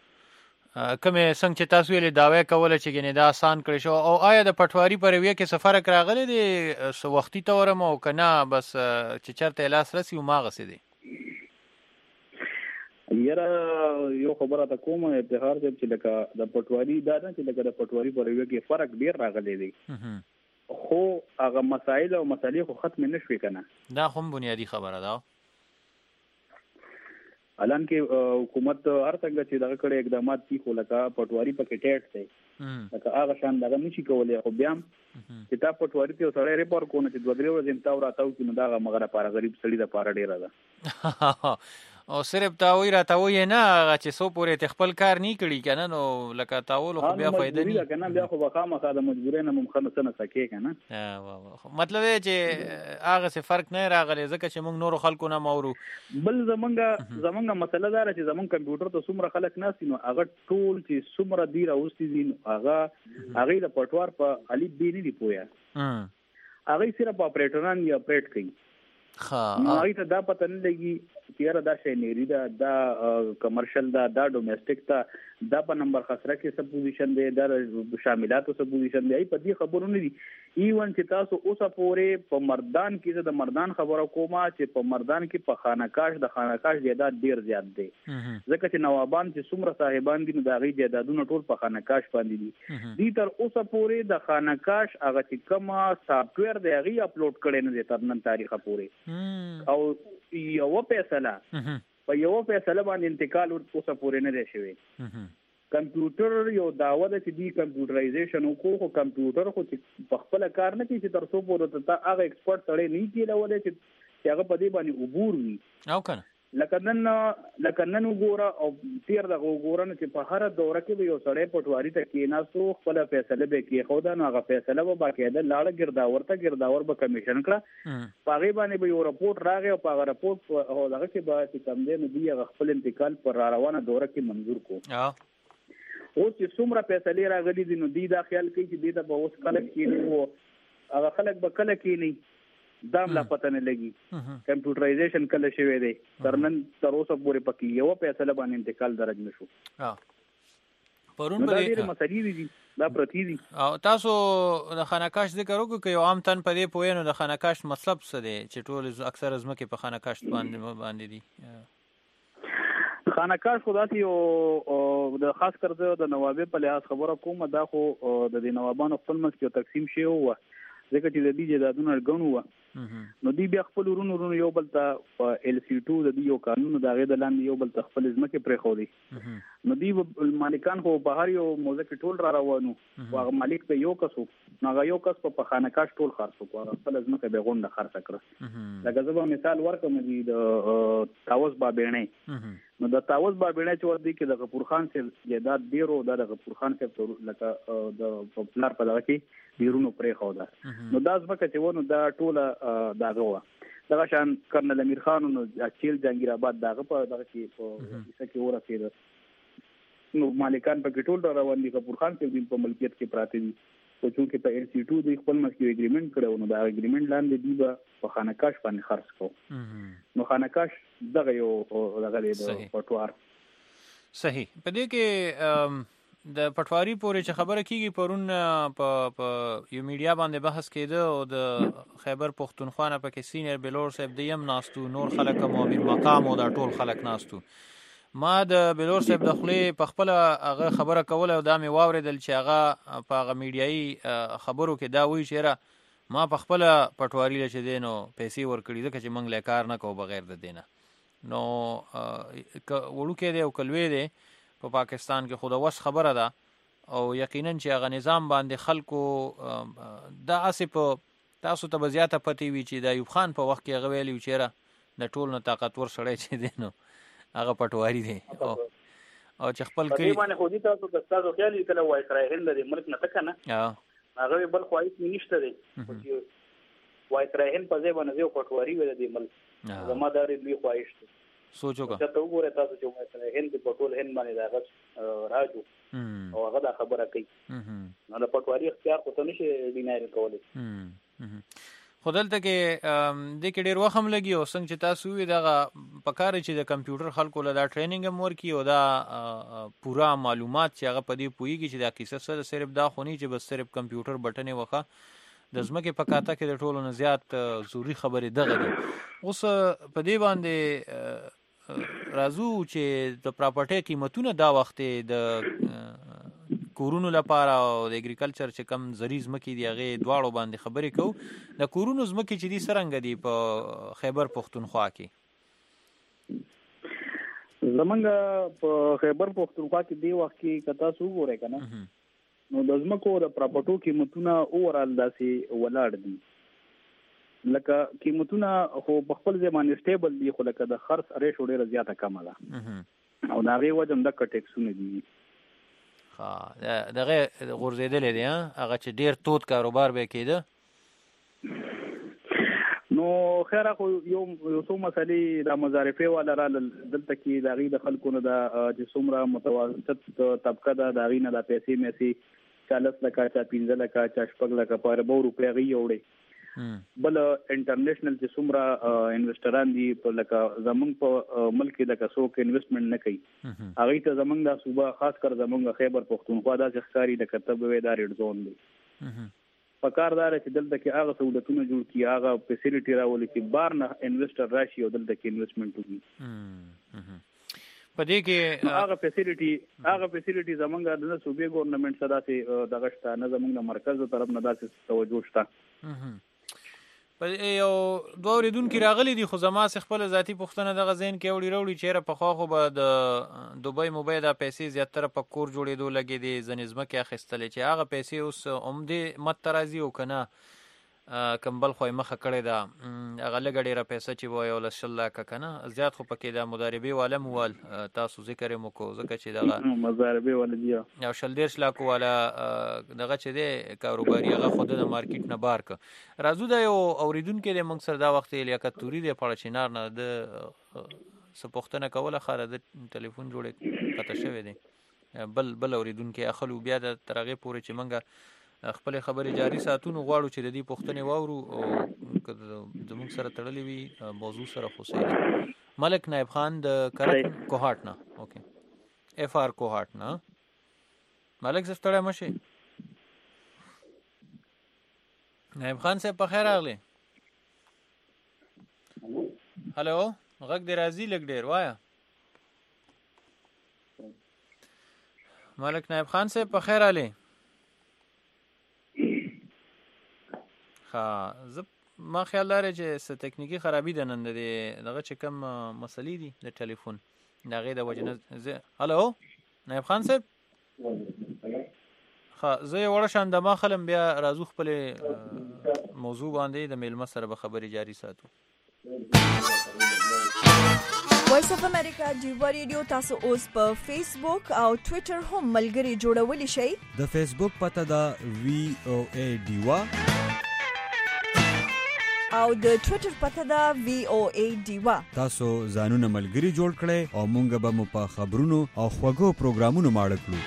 [SPEAKER 7] کومه څنګه چې تاسو یې داوی کوله چې ګنې دا آسان کړی شو او آیا د پټواری پر وی کې سفر راغلی دی سو وختي تورم او کنه بس چې چرته لاس رسی او ماغه سي دی
[SPEAKER 8] یاره یو خبره تا کومه ابتخار چې لکه د پټواری دا نه چې لکه د پټواری پر وی کې فرق ډیر راغلی دی خو هغه مسائل او مسالې خو ختم نه شوي کنه
[SPEAKER 7] دا هم بنیادی خبره ده
[SPEAKER 8] الان کې حکومت هر څنګه چې دغه کړه اقدامات کی خو لکه پټواری پکې ټیټ دی لکه هغه شان دغه نشي کولای خو بیا چې تا پټواری ته سړی ریپورټ کوونه چې دوه درې ورځې تا وراتاو چې نو دا مغره لپاره غریب سړی د لپاره ډیره ده
[SPEAKER 7] او صرف تاوی را تاوی نه چې سو پورې تخپل کار نه کړي کنه نو لکه تاول خو بیا فائدہ نه
[SPEAKER 8] کنه بیا خو بخامه د مجبورې نه ممخنه نه سکے کنه
[SPEAKER 7] ها واه مطلب چې هغه څه فرق نه راغلی ځکه چې موږ نور خلکو نه مورو
[SPEAKER 8] بل زمونږه زمونږه مسله دار چې زمونږ کمپیوټر ته څومره خلک ناسي نو هغه ټول چې څومره دی راوستي دي هغه هغه د پټوار په علي بي نه دی پویا هغه صرف اپریټران یا اپریټ کوي
[SPEAKER 7] ها
[SPEAKER 8] هغه ته دا پته نه لګي چې دا شی نری دا دا کمرشل دا دا ډومېسټک دا دا په نمبر خسره کې سب پوزیشن دی دا شاملاتو سب پوزیشن دی په دې خبرونه نه دي ایون چې تاسو اوسه پورې په مردان کې د مردان خبره کومه چې په مردان کې په خانقاش د خانقاش جیداد ډیر زیات دی ځکه چې نوابان چې څومره صاحبان دي نو د هغې جیدادونه ټول په خانقاش باندې دي دوی تر اوسه پورې د خانقاش هغه چې کومه سافټویر دی هغې اپلوډ کړی نه دی تر نن تاریخه پورې او یو فیصله په یو فیصله باندې انتقال اوسه پورې نه دی شوی کمپیوټر یو داوا ده چې دی کمپیوټرایزیشن کو خو کمپیوټر خو په خپل کار نه کوي چې تر څو پورې ته هغه ایکسپرت سره نه کیلولې چې هغه په دې باندې عبور وي
[SPEAKER 7] او کنه
[SPEAKER 8] لکه نن لکه نن وګوره او تیر دغه وګوره چې په هر دوره کې یو سړی پټواری ته کېناستو خپل فیصله به کې خو دا نو هغه فیصله به باقاعده لاړه ګرداور ته ګرداور به کمیشن کړه پاغي باندې به یو رپورت راغی او پاغه رپورت او دغه کې به چې کم دی نو دی خپل انتقال پر را روانه دوره کې منظور کو او چې څومره فیصله راغلي دي نو دی دا خیال کوي چې دی ته به اوس کله کې نو هغه خلک به کله کې نه دام لا پته نه لګي کمپیوټرایزیشن کله شوی دی ترنن تر اوسه پورې پکې یو فیصله باندې انتقال درج نشو
[SPEAKER 7] ها پرون به
[SPEAKER 8] ډېر مسلې دي دا پرتی دي
[SPEAKER 7] او تاسو د خانقاش ذکر وکړو چې یو عام تن په دې پوهینو د خانقاش مطلب څه دی چې ټول اکثر ازمکه په خانقاش باندې باندې دي
[SPEAKER 8] خانقاش خو داسې یو د خاص کر د نوابه په لحاظ خبره کوم دا خو د دې نوابانو خپل مس کې تقسیم شوی و ځکه چې د دې جدادونه غنو و نو دی بیا خپل ورونو ورونو یو بل ته ال سی ټو د یو قانون د غې د لاندې یو بل ته خپل ځمکه پرې خو دي نو دی مالکان خو بهر یو موزه کې ټول را روانو هغه مالک ته یو کسو هغه یو کس په خانقاش ټول خرڅ کو هغه خپل ځمکه به غونډه خرڅ کړ لکه زه به مثال ورکوم دی د تاوس بابېنه نو د تاوس بابېنه چې ور دي کې د غفور خان سره جیداد ډیرو د غفور خان سره لکه د پپلار په دغه کې بیرونو پرې خو ده نو دا ځکه چې ونه دا ټوله داغه و دغه شان کرنل امیر خان نو اچیل جهانگیر آباد داغه په دغه کې په کیسه کې ورسېد نو مالکان په ټول روان دي غفور خان په دې په ملکیت کې پراته دي او چې په ال سی ټو د خپل مسکی اګریمنت کړو نو دا اګریمنت لاندې دی په خانقاش باندې خرڅ کو نو خانقاش دغه یو دغه د پټوار
[SPEAKER 7] صحیح په دې کې د پټواری پورې چې خبره کیږي پرون په یو میډیا باندې بحث کېده او د خیبر پختونخوا نه پکې سینیر بلور صاحب دیم ناستو نور خلک مو امیر مقام او دا ټول خلک ناستو ما د بلور صاحب د خلې په خپل هغه خبره کوله او دا مې واوریدل چې هغه په هغه میډیایي خبرو کې دا وایي چې را ما په خپل پټواری له چې دینو پیسې ورکړي ځکه چې موږ له کار نه کوو بغیر د دینه نو وړوکې دی او کلوې دی په پاکستان کې خود واس خبره ده او یقینا چې هغه نظام باندې خلکو د اسپ تاسو ته بزیاته پتی وی چې د ایوب خان په وخت کې غویلی چې را د ټول نه طاقتور سړی چې دینو هغه پټواری دی او او چې خپل کړي
[SPEAKER 8] په باندې خو دي تاسو د تاسو خیال کله وای کړای هند د ملک نه تکنه هغه بل خواهش نشته دی چې وای کړای هند په ځای باندې یو پټواری وي د ملک زمادار دی خواهش
[SPEAKER 7] سوچو کا
[SPEAKER 8] ته وګوره تاسو چې مثلا هند په ټول هند باندې دا راځو او هغه دا خبره کوي نو د پټواری اختیار خو ته نشي ډینای کولای
[SPEAKER 7] خدلته کې د کې ډیر وخت هم لګي او څنګه چې تاسو وی دا پکاره چې د کمپیوټر خلکو له دا ټریننګ هم ورکی او دا پورا معلومات چې هغه په دې پویږي چې دا کیسه سره صرف دا خونی چې بس صرف کمپیوټر بټنې وخه د زمکه پکاته کې د ټولو نه زیات زوري خبرې دغه دي اوس په دې باندې رازو چې د پراپرټي قیمتونه دا وخت د کورونو لپاره او د اګریکلچر چې کم زری زمکې دی هغه دواړو باندې خبرې کو د کورونو زمکې چې دي سرنګ دي په خیبر پختونخوا کې
[SPEAKER 8] زمونږ په خیبر پختونخوا کې دی وخت کې کتا سو ګورې کنه نو د زمکو د پراپرټو قیمتونه اورال داسې ولاړ دي لکه قیمتونه خو په خپل ځمانه سټیبل دي خو لکه د خرڅ ریشو ډیره زیاته کمه ده او دا غي وجه د ټیکسونه دي
[SPEAKER 7] ها دغه غورځیدل دي هغه چې ډیر توت کاروبار به کېده
[SPEAKER 8] نو خیره خو یو یو څو مسلې د مظارفه والا را دلته کې د غي د خلکو نه د چې څومره متوسط طبقه ده د غي نه د پیسې مېسي چالیس لکه چا پنځه لکه چا شپږ لکه په اربو روپیا غي وړي بل انټرنیشنل چې څومره انویسټران دي په لکه زمونږ په ملک کې لکه څوک انویسټمنټ نه کوي هغه ته زمونږ د صوبه خاص کر زمونږ خیبر پختونخوا د ښکاری د کتب وې دا ریډ زون دی پکاردار چې دلته کې هغه سہولتونه جوړ کی هغه فیسیلیټي راولي چې بار نه انویسټر راشي او دلته کې انویسټمنټ وکړي
[SPEAKER 7] په دې کې
[SPEAKER 8] هغه فیسیلیټي هغه فیسیلیټي زمونږ د صوبې ګورنمنت سره داسې دغه شته نه زمونږ مرکز طرف نه داسې توجه شته
[SPEAKER 7] په یو دوه ورېدونکو راغلي دي خو زما څخه خپل ذاتی پوښتنه دغه ذهن کې وړي وړي چیرې په خو خو به د دوبۍ موبایل د پیسې زیاتره په کور جوړېدو لګي دي ځنې ځمکې اخیستلې چې هغه پیسې اوس عمدې مت ترازی او کنه کمبل خو مخه کړی دا هغه لږ ډېره پیسې چې وایي ولس شل لاکه که نه زیات خو پکې دا مضاربې والا مو وال تاسو ذکر یې مو کو ځکه چې دغه
[SPEAKER 8] مضاربې والا دي
[SPEAKER 7] او شل دېرش لاکو والا دغه چې دی کاروباري هغه خو د مارکیټ نه بار که راځو دا یو اورېدونکی دی موږ سره دا وخت لیاقت توري دی پړه چنار نه د څه پوښتنه کوله ښه د ټلیفون جوړې قطع شوی دی بل بل اورېدونکی اخلو بیا د تر هغې پورې چې موږ خپلې خبرې جاري ساتو نو غواړو چې د دې پوښتنې واورو او که زموږ سره تړلې وي موضوع سره خو صحیح دی ملک نایب خان د کرک کوهاټ نه اوکې اف آر کوهاټ نه ملک صاحب ستړی مه شئ نایب خان صاحب په خیر راغلی هلو غږ دې راځي لږ ډېر وایه ملک نایب خان صاحب په خیر راغلی ښه زه ما خیال لري چې څه تکنیکي خرابي ده نن د دغه چې کوم مسلې دي د ټلیفون د هغې د وجې نه هلو نایب خان صاحب ښه زه یې وړه شان دما خلم بیا راځو خپلې موضوع باندې د میلمه سره به خبرې جاري ساتو
[SPEAKER 1] وایس اف امریکا ډیوا ریډیو تاسو اوس په فیسبوک او ټوئیټر هم ملګري جوړولی شئ
[SPEAKER 12] د فیسبوک پته ده وی او ای ډیوا
[SPEAKER 1] او د ټوئیټر پته ده وی او ای ډیوا
[SPEAKER 12] تاسو ځانونه ملګري جوړ کړئ او مونږ به مو په خبرونو او خوږو پروګرامونو ماړه کړو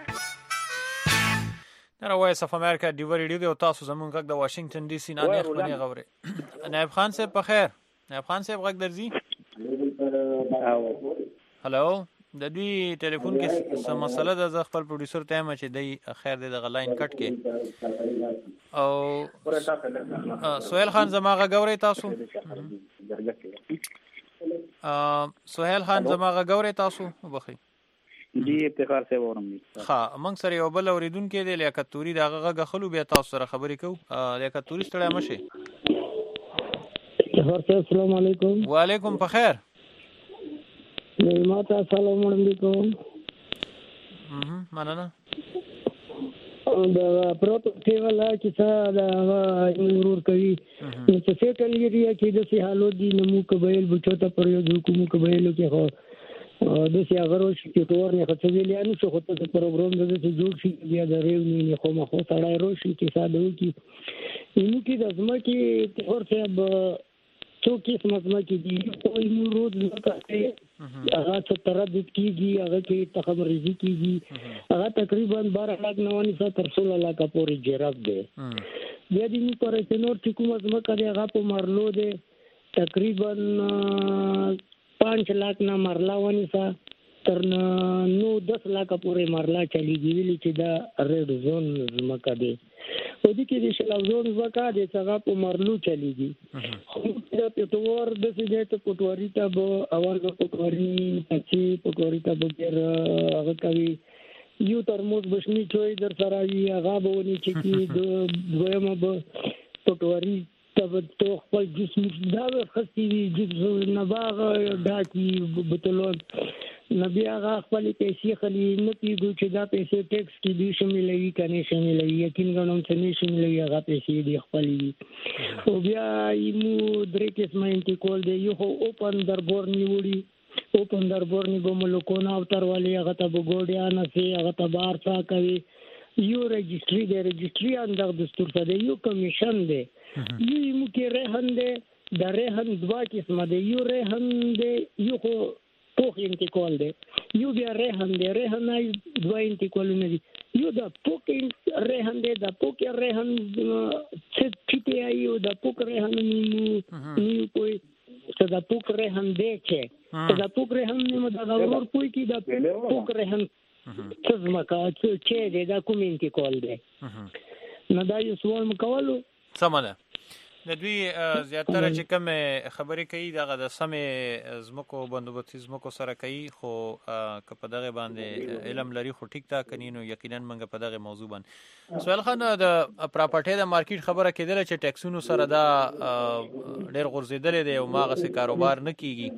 [SPEAKER 7] دا وایس اف امریکا ډیوا ریډیو دی او تاسو زموږ غږ د واشنگټن ډي سي نه نه خپلې غوړې نایب خان صاحب په خیر نایب خان صاحب غږ درځي هلو د دوی ټلیفون کې څه مسله ده زه خپل پروډیوسر ته یم چې دی خیر دی دغه لاین کټ کې او سهیل خان زما غږ اورئ تاسو سهیل خان زما غږ اورئ تاسو وبخئ
[SPEAKER 8] جی افتخار صاحب اورم
[SPEAKER 7] ښه موږ سره یو بل اورېدونکی دی لیاقت توري د هغه غږ اخلو بیا تاسو سره خبرې کوو لیاقت توري ستړی مه شئ
[SPEAKER 11] السلام علیکم
[SPEAKER 7] وعلیکم په خیر
[SPEAKER 11] ما ته سلام علیکم
[SPEAKER 7] مننه
[SPEAKER 11] د پروپرټي والا چې څه دا ورور کوي چې څه کوي چې د سي حالو دي نمو قبایل بچو ته پر یو حکومت قبایلو کې هو د سي هغه چې تور نه خڅویل یا نو څه خطه پروګرام د دې جوړ شي بیا د ریونی نه خو مخه سړای روشي چې ساده وي نو کې د ازمه کې تور صاحب څو قسم ازمه کې دي او یو روز وکړي هغه څه تردد کیږي هغه کې تخمرزي کیږي هغه تقریبا بارہ لاکھ نوانی سو تر سولہ لاکھ پورې جراب دی بیا دې نو پر سينور چې کوم ازمه کې هغه په مرلو دی تقریبا پانچ لاکھ نه مرلا ونی سا تر نو دس لاکھ پورې مرلا چلیږي ویلي چې دا ریډ زون زمکه دی او دې کې د شلو زون زمکه د څنګه په مرلو چلیږي دا پټور د سې ته پټوري ته به اول پټوري پچی پټوري ته به هغه کوي یو ترموز بشنی چوي در سره وی هغه به ونی چې کی د دویمه به پټوري تب تو خپل جسم دا خستی وی جسم نباغ ډاکی بتلون نبی هغه خپل پیسې خلی نه پیګو چې دا پیسې ټیکس کې دي شاملوي کني شاملوي یقین غنوم چې نه شاملوي هغه پیسې دي خپل او بیا یمو درې قسمه انتقال دی یو اوپن دربور نیوړي اوپن دربور نیګو ملکونه او تر والی هغه ته وګوډیا نه سي هغه ته بار څا کوي یو رجستری دی رجستری اندر دستور څه دی یو کمیشن دی یو یمو کې رهن دی د رهن دوا قسمه دی یو رهن دی یو خو پوخ انتقال دی یو بیا رهن دی رهن دوا انتقالونه دي یو د پوک رهن دی د پوک رهن چې ټي آی یو د پوک رهن نیو نیو کوئی څه د پوک رهن دی چې د پوک رهن نیو د غور پوي کې د پوک رهن څه زمکا چې دی دا کوم انتقال دی نو دا یو سوال مکولو
[SPEAKER 7] سمانه د دوی زیاتره چې کوم خبرې کوي دغه د سمې زمکو بندوبستي زمکو سره کوي خو که په دغه باندې علم لري خو ټیک تا کني نو یقینا موږ په دغه موضوع باندې سوال خان د پراپرټي د مارکیټ خبره کېدله چې ټیکسونو سره دا ډېر غورځېدلې دی او ماغه سي کاروبار نه کیږي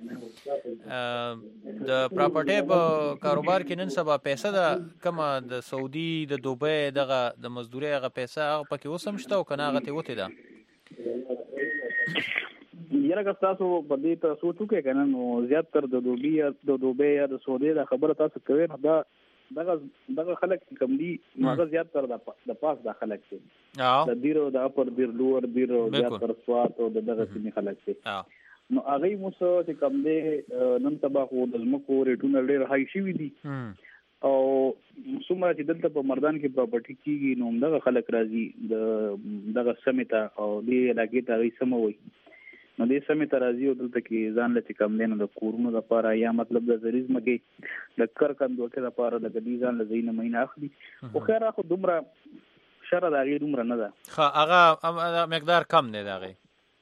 [SPEAKER 7] د پراپرټي په کاروبار کې نن سبا پیسې د کما د سعودي د دوبۍ دغه د مزدوري هغه پیسې هغه پکې وسم شته او کنه هغه ته وته ده
[SPEAKER 8] یره که تاسو په دې ته سوچو کې کنه نو زیات تر د دوبي یا د دوبي یا د سعودي د خبره تاسو کوي نو دا دغه دغه خلک کم دي ماغه زیات تر د پاس د خلک دي د دیرو د اپر دیر لور دیرو زیات تر سوات او دغه سیمه خلک دي نو هغه مو څه چې کم دي نن سبا خو د زمکو ریټونه ډېر هاي شي دي او څومره چې دلته په مردان کې پراپرټي کیږي نو دغه خلک راځي د دغه سمیتا او دې علاقې ته یې سموي نو دې سمې ترازی او دلته کې ځان لته کم دینه د کورونو لپاره یا مطلب د زریزم کې د کر کندوټه لپاره د دې ځان لزینه مینه اخلي او خیر اخو دومره شر د غیر دومره نه ده
[SPEAKER 7] خا هغه مقدار کم نه ده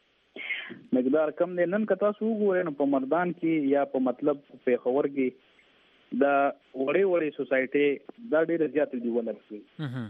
[SPEAKER 8] مقدار کم نه نن کتا سو ګورې نو په مردان کې یا په مطلب په خور کې دا وړې وړې سوسايټي دا ډېر زیات دی ولرسي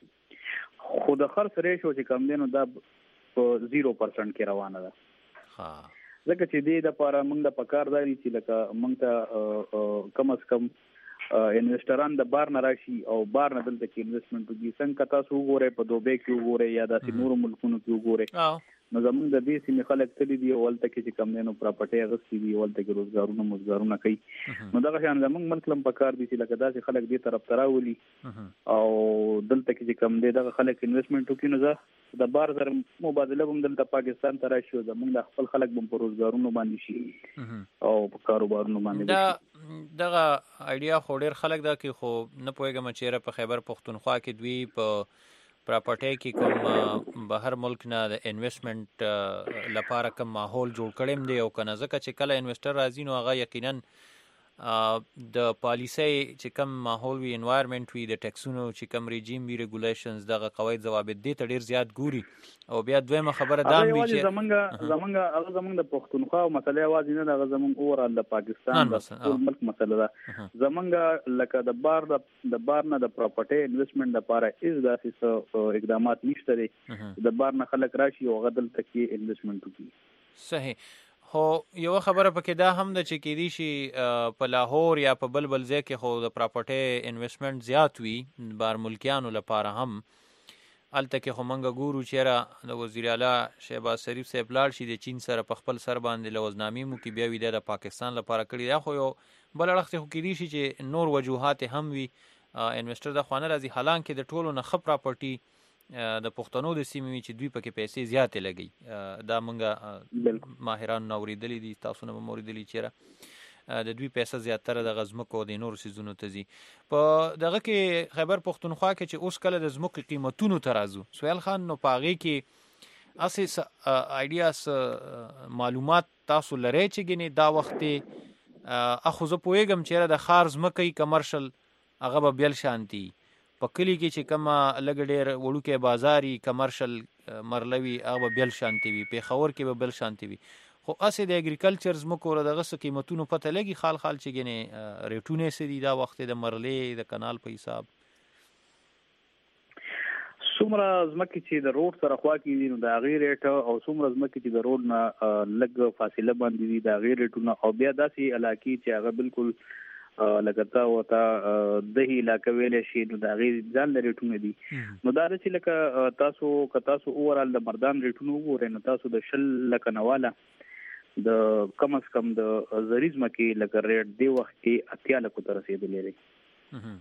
[SPEAKER 8] خو د خرڅ ریشو چې کم دینو دا په زیرو پرسنټ کې روانه ده ها ځکه چې دې د لپاره موږ د پکارداري چې لکه موږ ته کم از کم انویسټران د بار نه راشي او بار نه دلته کې انویسټمنټ وکړي څنګه تاسو وګورئ په دوبه کې وګورئ یا د نورو ملکونو کې وګورئ نو زموږ د دې سیمې خلک تللی دي ولته کې چې کم نه نو پراپرټي اغستې دي ولته کې روزګارونه مزګارونه کوي نو دا شان زموږ ملکلم پکار دي چې لکه داسې خلک دې طرف تراولي او دلته کې چې کم دي دا خلک انویسټمنټ وکړي نو زه د بار سره مبادله هم دلته پاکستان ته راشي زموږ د خپل خلک هم په روزګارونو باندې شي او په کاروبارونو باندې
[SPEAKER 7] دا دغه ایډیا خو ډېر خلک دا کې خو نه پوهېږم چې په خیبر پختونخوا کې دوی په پراپرټي کې کوم بهر ملک نه د انویسټمنټ لپاره کوم ماحول جوړ کړم دی او کنه ځکه چې کله انویسټر راځي نو هغه یقینا د پالیسي چې کوم ماحول وی انوایرنمنت وی د ټیکسونو چې کوم ریجیم وی ریګولیشنز دغه قواعد ضوابط دي ته ډیر زیات ګوري او بیا دویمه خبره دا وی چې
[SPEAKER 8] زمونږ زمونږ هغه زمونږ د پښتونخوا او مسله واځي نه دغه زمونږ اورال د پاکستان د ټول ملک مسله ده زمونږ لکه د بار د بار نه د پراپرټي انویسټمنټ لپاره از داسې اقدامات نشته دي د بار نه خلک راشي او غدل تکي انویسټمنټ وکړي
[SPEAKER 7] صحیح خو یو خبره پکې دا هم د چې کېدی شي په لاهور یا په بل بل ځای کې خو د پراپرټي انویسټمنټ زیات وي بار ملکیانو لپاره هم الته کې خو منګه ګورو چې د وزیر اعلی شهباز شریف صاحب لاړ شي د چین سره په خپل سر باندې لوزنامې مو کې بیا وی د پاکستان لپاره کړی دا خو یو بل اړخ خو کېدی شي چې نور وجوهات هم وي انویسټر د خوانه راځي حالانکه د ټولو نه خپ پراپرټي د پښتنو د سیمې چې دوی پکې پیسې زیاتې لګي دا مونږه ماهران نوریدلې دي تاسو نه موریدلې چیرې د دوی پیسې زیاتره د غزمکو د نور سيزونو ته زی په دغه کې خیبر پښتونخوا کې چې اوس کله د زمکو قیمتونو ترازو سویل خان نو پاغي کې اساس ایډیاس معلومات تاسو لري چې ګنې دا وخت اخو زه پوهیږم چې د خار زمکې کمرشل هغه به بیل شانتي په کلی کې چې کومه لګ ډېر وړوکې بازاري کمرشل مرلوي هغه بیل شانتي وي په خور کې به بل شانتي وي خو اسې د اګریکلچر زمکو ر دغه څه قیمتونو پته لګي خال خال چې ګنې ریټونه سړي دا وخت د مرلې د کانال په حساب
[SPEAKER 8] څومره زمکه چې د روډ سره خوا کې دي نو د غیر ریټ او څومره زمکه چې د روډ نه لګ فاصله باندې دي د غیر ریټونه او بیا داسې علاقې چې هغه بالکل لکه وتا د علاقې ویلې شي نو دا غي ځان لريټونه دي نو دا چې لکه تاسو ک تاسو اورال د مردان ریټونه وګورئ نو تاسو د شل لکه نواله د کم از کم د زریزم کې لکه ریټ دی وخت کې اتیا لکه تر رسیدلې لري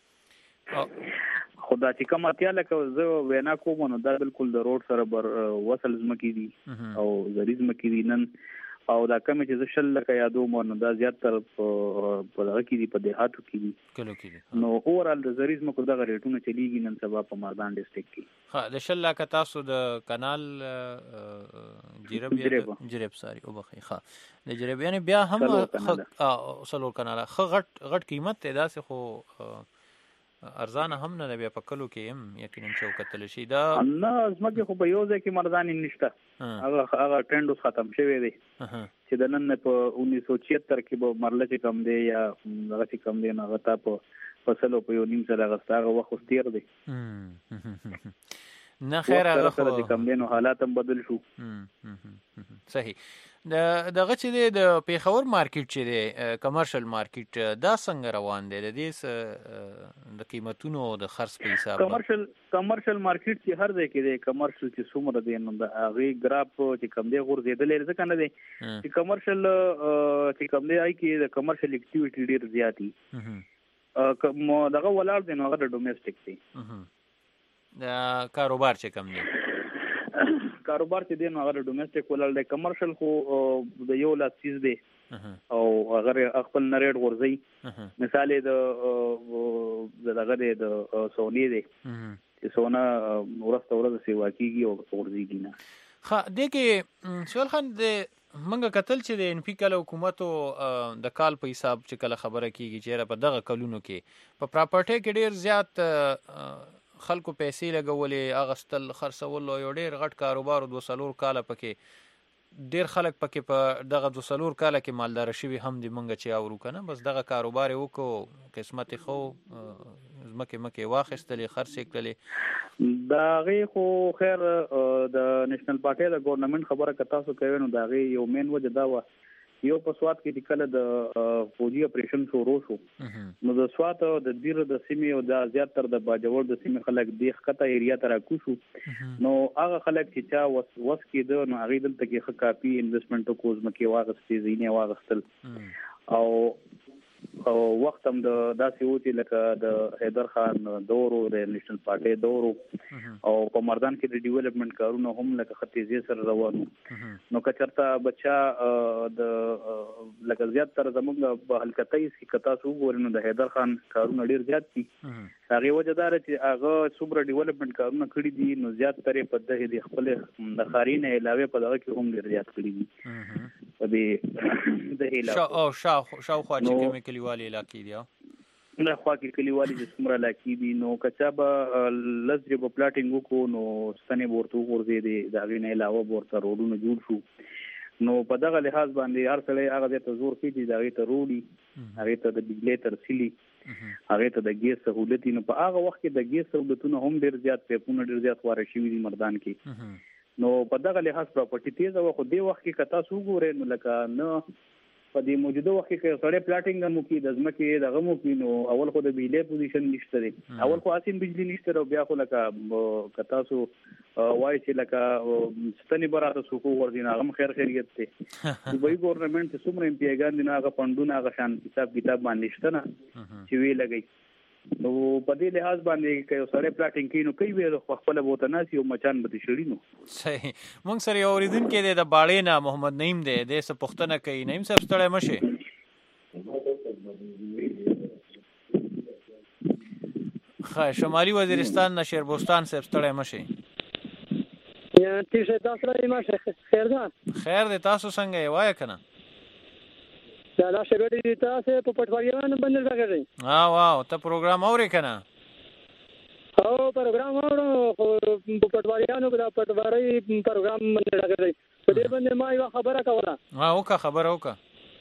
[SPEAKER 8] خدا چې کوم اتیا لکه زه وینا کوم نو دا بالکل د روډ سره بر وصل زمکی دي او زریزم کې دي نن او دا کوم چې زشل لکه یادو مو نو دا زیات تر په دغه کې دي په دهاتو کې دي
[SPEAKER 7] کلو کې دي
[SPEAKER 8] نو اورال د زریزم کو دغه ریټونه چلیږي نن سبا په مردان ډیسټریکټ کې
[SPEAKER 7] ها د شل لکه تاسو د کانال جریب جریب ساري او بخي ها د جریب یعنی بیا هم سلو کانال خ غټ غټ قیمت ته داسې خو ارزانه هم نه بیا په کلو کې هم یقینا چوکتل شي دا
[SPEAKER 8] نه زمکه خو په یو ځای کې مردان نشته هغه هغه ټرند ختم شوی دی چې د نن په انیس سو چوهتر کې به مرله چې کم دی یا هغه چې کم دی نه غتا په فصلو په یو نیم سره غستاغه وخت تیر دی
[SPEAKER 7] نه خیر هغه
[SPEAKER 8] خو کم دی نو حالات هم بدل شو
[SPEAKER 7] صحیح د دغه چې دی د پیښور مارکیټ چې دی کمرشل مارکیټ دا څنګه روان دی د دې د قیمتونو د خرڅ په حساب
[SPEAKER 8] کمرشل کمرشل مارکیټ چې هر ځای کې دی کمرشل چې څومره دی نو د هغه ګراف چې کم دی غورځېدلې ځکه نه دی چې کمرشل چې کم دی آی کې د کمرشل اکټیویټي ډیر زیاتی کوم دغه ولاړ دی نو هغه د ډومېسټک دی
[SPEAKER 7] د کاروبار چې کم دی
[SPEAKER 8] کاروبار چې دی نو هغه ډومېسټک ولر دی کمرشل خو د یو لاس چیز دی او هغه خپل نریټ ورځي مثال د دغه دی د سونی دی چې سونا ورسته ورځ سیوا کیږي او ورځيږي نه
[SPEAKER 7] ها دغه سوال خان د منګه قتل چې د ان پی کله حکومتو د کال په حساب چې کله خبره کیږي چې په دغه کلونو کې په پراپرټي کې ډیر زیات خلکو پیسې لګولې اغستل خرڅول یو ډیر غټ کاروبار د وسلور کاله پکې ډیر خلک پکې په دغه د وسلور کاله کې مالدار شوی هم دی منګه چې اورو کنه بس دغه کاروبار وکړو قسمت خو زمکه مکه واخستلې خرڅ کړلې
[SPEAKER 8] دا غي خو خیر د نېشنل پارټي د ګورنمنت خبره کتا سو کوي نو دا غي یو مین وجه دا و یو په سواد کې کله د فوجي اپریشن شروع شو نو د سواد د دیر د سیمې او د زیات تر د باجوړ د سیمې خلک د خطه ایریا تر کوشو نو هغه خلک چې چا وس وس کې د نو هغه دلته کې ښه کاپی انویسټمنټ کوز مکه واغستې زینې واغستل او او وخت هم د داسې وتی لکه د حیدر خان دورو د نېشنل پارټي دورو او په مردان کې د ډیولپمنٹ کارونه هم لکه ختیزي سره روانو نو کچرتا بچا د لکه زیات تر زموږ په حلقتای کې کتا سو ګورنه د حیدر خان کارونه ډیر زیات دي هغه وجدار چې هغه سوبر ډیولپمنٹ کارونه کړی دي نو زیات ترې په دغه د خپل د خارینه علاوه په دغه کې هم ډیر زیات کړی دي په دې د علاوه
[SPEAKER 7] او شاو شاو خو چې کومه کلیوالي علاقې دي
[SPEAKER 8] نه خو کې کلیوالي د څومره علاقې دي نو کچابه لږ په پلاټینګ کو نو ستنې ورته ورځي دي دا غینه علاوه ورته روډونه جوړ شو نو په دغه لحاظ باندې هر څړې هغه ته زور کیږي دا غي ته روډي هغه ته د بجلی ترسیلی هغه ته د ګیس سہولت نو په هغه وخت کې د ګیس سہولتونه هم ډیر زیات په پونه ډیر زیات واره شي دي مردان کې نو په دغه لحاظ پراپرټي تیز او خو دی وخت کې کتا سو ګورې نو لکه نه په دې موجوده وخت کې سړی پلاټینګ مو کې د ځمکې دغه مو کې نو اول خو د بجلی پوزیشن نشته دی اول خو اسین بجلی نشته او بیا خو لکه کتا سو وای چې لکه ستنې براته سو کو ورځین هغه خیر خیریت ته دوی ګورنمنت څومره امپیاګان دي هغه پندونه هغه شان حساب کتاب باندې شته نه چې وی لګي نو په دې لحاظ باندې کې سره پلاټینګ کینو کوي ویل خو خپل بوتناسي او مچان به شړینو
[SPEAKER 7] صحیح مونږ سره یو اوریدون کې د باړې نه محمد نعیم دی د څه پښتنه کوي نعیم صاحب ستړی مشه خا شمالي وزیرستان نه شیربوستان صاحب ستړی مشه
[SPEAKER 13] یا تیشه تاسو راځي مشه خیر ده
[SPEAKER 7] خیر ده تاسو څنګه وای کنه
[SPEAKER 13] دا شګړې تاسو په پټواریانو باندې راغلی
[SPEAKER 7] ها واو ته پروګرام اورې کنه
[SPEAKER 13] او پروګرام اورو په پټواریانو دا پټواری پروګرام باندې راغلی په دې باندې ما یو خبره کوله
[SPEAKER 7] ها وکړه خبره وکړه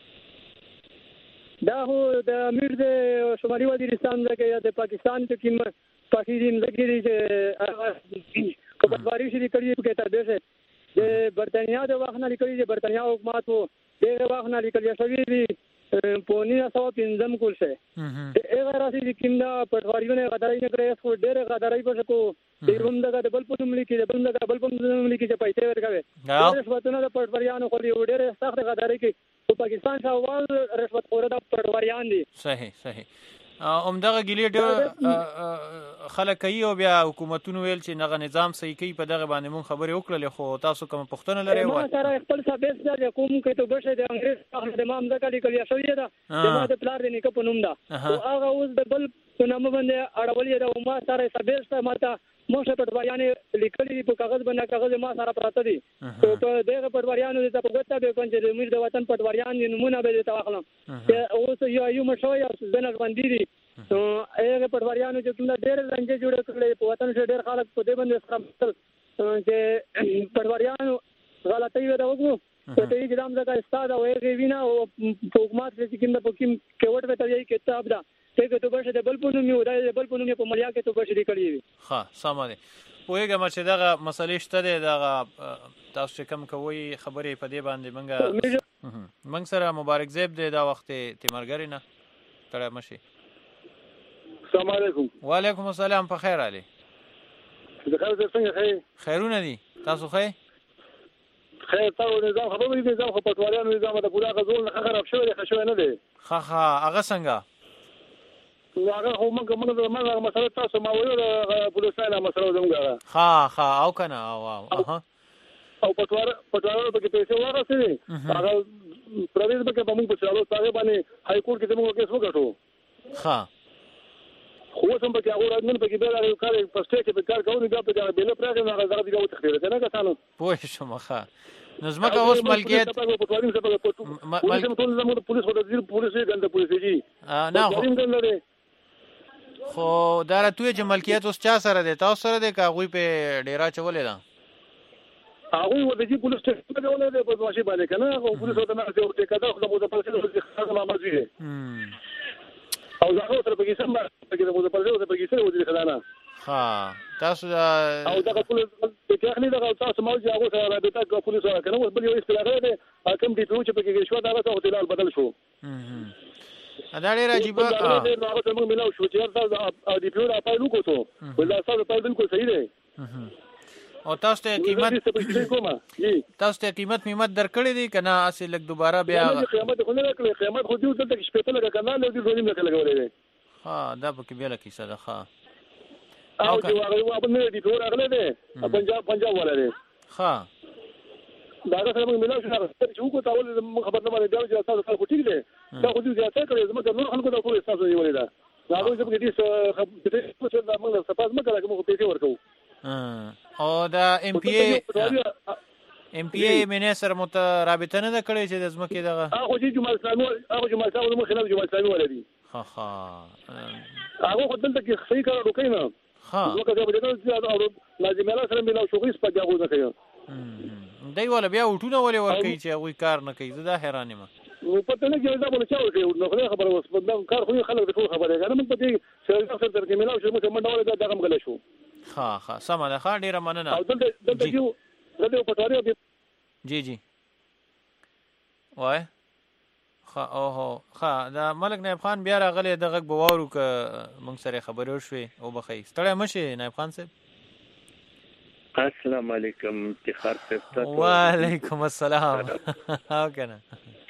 [SPEAKER 13] دا هو د امیر د شمالي وزیرستان دغه د پاکستان ته کوم پاکستان لګیږي چې په پټواری شری کړی په تر دې د برتانیا د وخت نه لیکلي چې برتانیا حکومت وو دغه وخت نه لیکل شوی دی په نه سو پنځم کول شه هغه راځي چې کیندا پټواریونه غداري نه کړی خو ډېر غداري په شکو د روم دغه د بل په نوم لیکي د بل دغه بل په نوم لیکي چې پیسې ورکوي رشوتونه د پټواریانو خو ډېر سخت غداري کوي په پاکستان شاوال رشوت خور د پټواریان دي
[SPEAKER 7] صحیح صحیح اوم دغه ګلی ډېر خلک کوي او بیا حکومتونو ویل چې دغه نظام صحیح کوي په دغه باندې مون خبرې وکړلې خو تاسو کوم پښتنه لري
[SPEAKER 13] ما سره خپل ثابت ده کوم کې ته بشه د انګريز د امام ځکه لیکل شوی ده د ما د پلار د نیکه په نوم ده او هغه اوس د بل په نامه باندې اړولې ده او ما سره ثابت ده ماته موشه پټواریانو لیکلي په کاغذ باندې کاغذ ما سره پراته دي په دغه پټواریانو د تپوګتا به کوم چې موږ د وطن پټواریان نمونه به تاخلم اوس یو یو مشوي او زنه باندې دي نو هغه پټواریانو چې کوم ډېر لنجه جوړ کړل په وطن ډېر خلک په دې باندې سره چې پټواریانو غلطي ودا وګړو ته یې ګرام ځکه استاد او هغه وینا او حکومت چې کوم په کوم کې وټ وته یې کتاب دا ته ته بشه د بل په نوم یو د بل په نوم په ملیا کې ته بشه دی کړی وي
[SPEAKER 7] ها سم دی پوهیږم چې دغه مسلې شته دی دغه تاسو چې کوم کوي خبرې په دې باندې منګه منګ سره مبارک زیب دی دا وخت تیمرګری نه تړه مشي
[SPEAKER 14] السلام علیکم
[SPEAKER 7] وعلیکم السلام په خیر علي
[SPEAKER 14] د خیر څنګه خیر
[SPEAKER 7] خیرونه دي تاسو خیر
[SPEAKER 14] خیر تاسو نظام خبرې دي نظام په پټوالانو نظام د پورا غزول نه خراب شوی دی خښوی نه دی
[SPEAKER 7] ها ها هغه څنګه
[SPEAKER 14] هغه هم موږ موږ موږ مسله تاسو ما ویل د پولیسانو مسله زموږه
[SPEAKER 7] ها ها او کنه او او
[SPEAKER 14] او پټوار پټوار په کې پیسې ورغسي هغه پرویز به په موږ په چالو تاغه باندې های کورټ کې موږ کیس وکړو
[SPEAKER 7] ها
[SPEAKER 14] خو سم په کې هغه راځنه په کې به کار پسته کې به کار کوي دا په بیل پرګه نه هغه دغه یو تخدیر کنه که تاسو
[SPEAKER 7] پوه شم ښه نظمکه اوس ملکیت
[SPEAKER 14] پولیس ټول زموږ پولیس ودیر پولیس ګنده پولیس دي
[SPEAKER 7] نه خو دا راته چې ملکیت اوس چا سره دی تاسو سره دی کا غوي په ډیرا چولې ده
[SPEAKER 14] هغه ودی پولیس ته ډول دی په ماشي باندې کنه هغه پولیس ته نه څه ورته کده خو د پولیس خدمت مامزي دي او زه اوس په کې سم په کې د پولیس په کې سره ودی خدانه
[SPEAKER 7] ها تاسو
[SPEAKER 14] او دا پولیس د تخنی دا تاسو موجه هغه سره رابطه کوي پولیس سره کنه اوس بل یو اصطلاح ده حکم دي چې په کې شو دا راته هوټل بدل شو
[SPEAKER 7] دا ډیر عجیب
[SPEAKER 14] هغه څنګه موږ ملاو شو چې تاسو د پیور اپای لو کوته ولدا تاسو په بالکل صحیح دی
[SPEAKER 7] او تاسو ته قیمت تاسو ته قیمت میمت درکړې دي کنه اصل لک دوباره بیا
[SPEAKER 14] قیمت خو نه کړې قیمت خو دې دلته کې شپته لګا کنه له دې ځونیم لکه لګولې
[SPEAKER 7] ها دا په کې بیا لکه څه ده ها
[SPEAKER 14] او چې هغه په نه دي ټول اغله ده پنجاب پنجاب ولا ده
[SPEAKER 7] ها
[SPEAKER 14] دا څنګه موږ ملاو شو چې وګورئ تاسو موږ خبر نه باندې دا چې تاسو خو ټیک دي دا خو دې زیاته کړې زموږ نور خلکو دا ټول تاسو یې ولیدا دا خو چې دې خبرې څه دا موږ سپاس مکه کوم پیسې ورکو
[SPEAKER 7] او دا ام پی ای ام پی ای منیسر مترابطه نه کړی چې د زمکه دغه
[SPEAKER 14] هغه چې جمال اسلامي هغه جمال اسلامي مو خلاف جمال اسلامي ولري
[SPEAKER 7] ها ها
[SPEAKER 14] هغه خو دلته کې صحیح کار وکړي نه
[SPEAKER 7] ها
[SPEAKER 14] نو کله به دا او لازم الله سره ملو شو هیڅ پجا غو نه کوي
[SPEAKER 7] دای ولا بیا وټونه ولې ورکړي چې هغه کار نه کوي زه دا حیران یم
[SPEAKER 14] نو پته نه کېږي دا بل څه ورکړي نو خو خبره اوس په کار خو خلک ټول خبره غواړي من په دې سره سره تر کې ملو شو مو منډه ولا دا غم غل شو
[SPEAKER 7] ها ها سم ده ښه ډیره مننه
[SPEAKER 14] او دلته دلته یو دلته پټواري
[SPEAKER 7] جی جی وای ها اوه ها دا ملک نایب خان بیا راغلی دغه بوارو ک مونږ سره خبرې وشوي او بخی ستړی مشه نایب خان صاحب
[SPEAKER 15] السلام علیکم افتخار صاحب
[SPEAKER 7] وعلیکم السلام ها کنه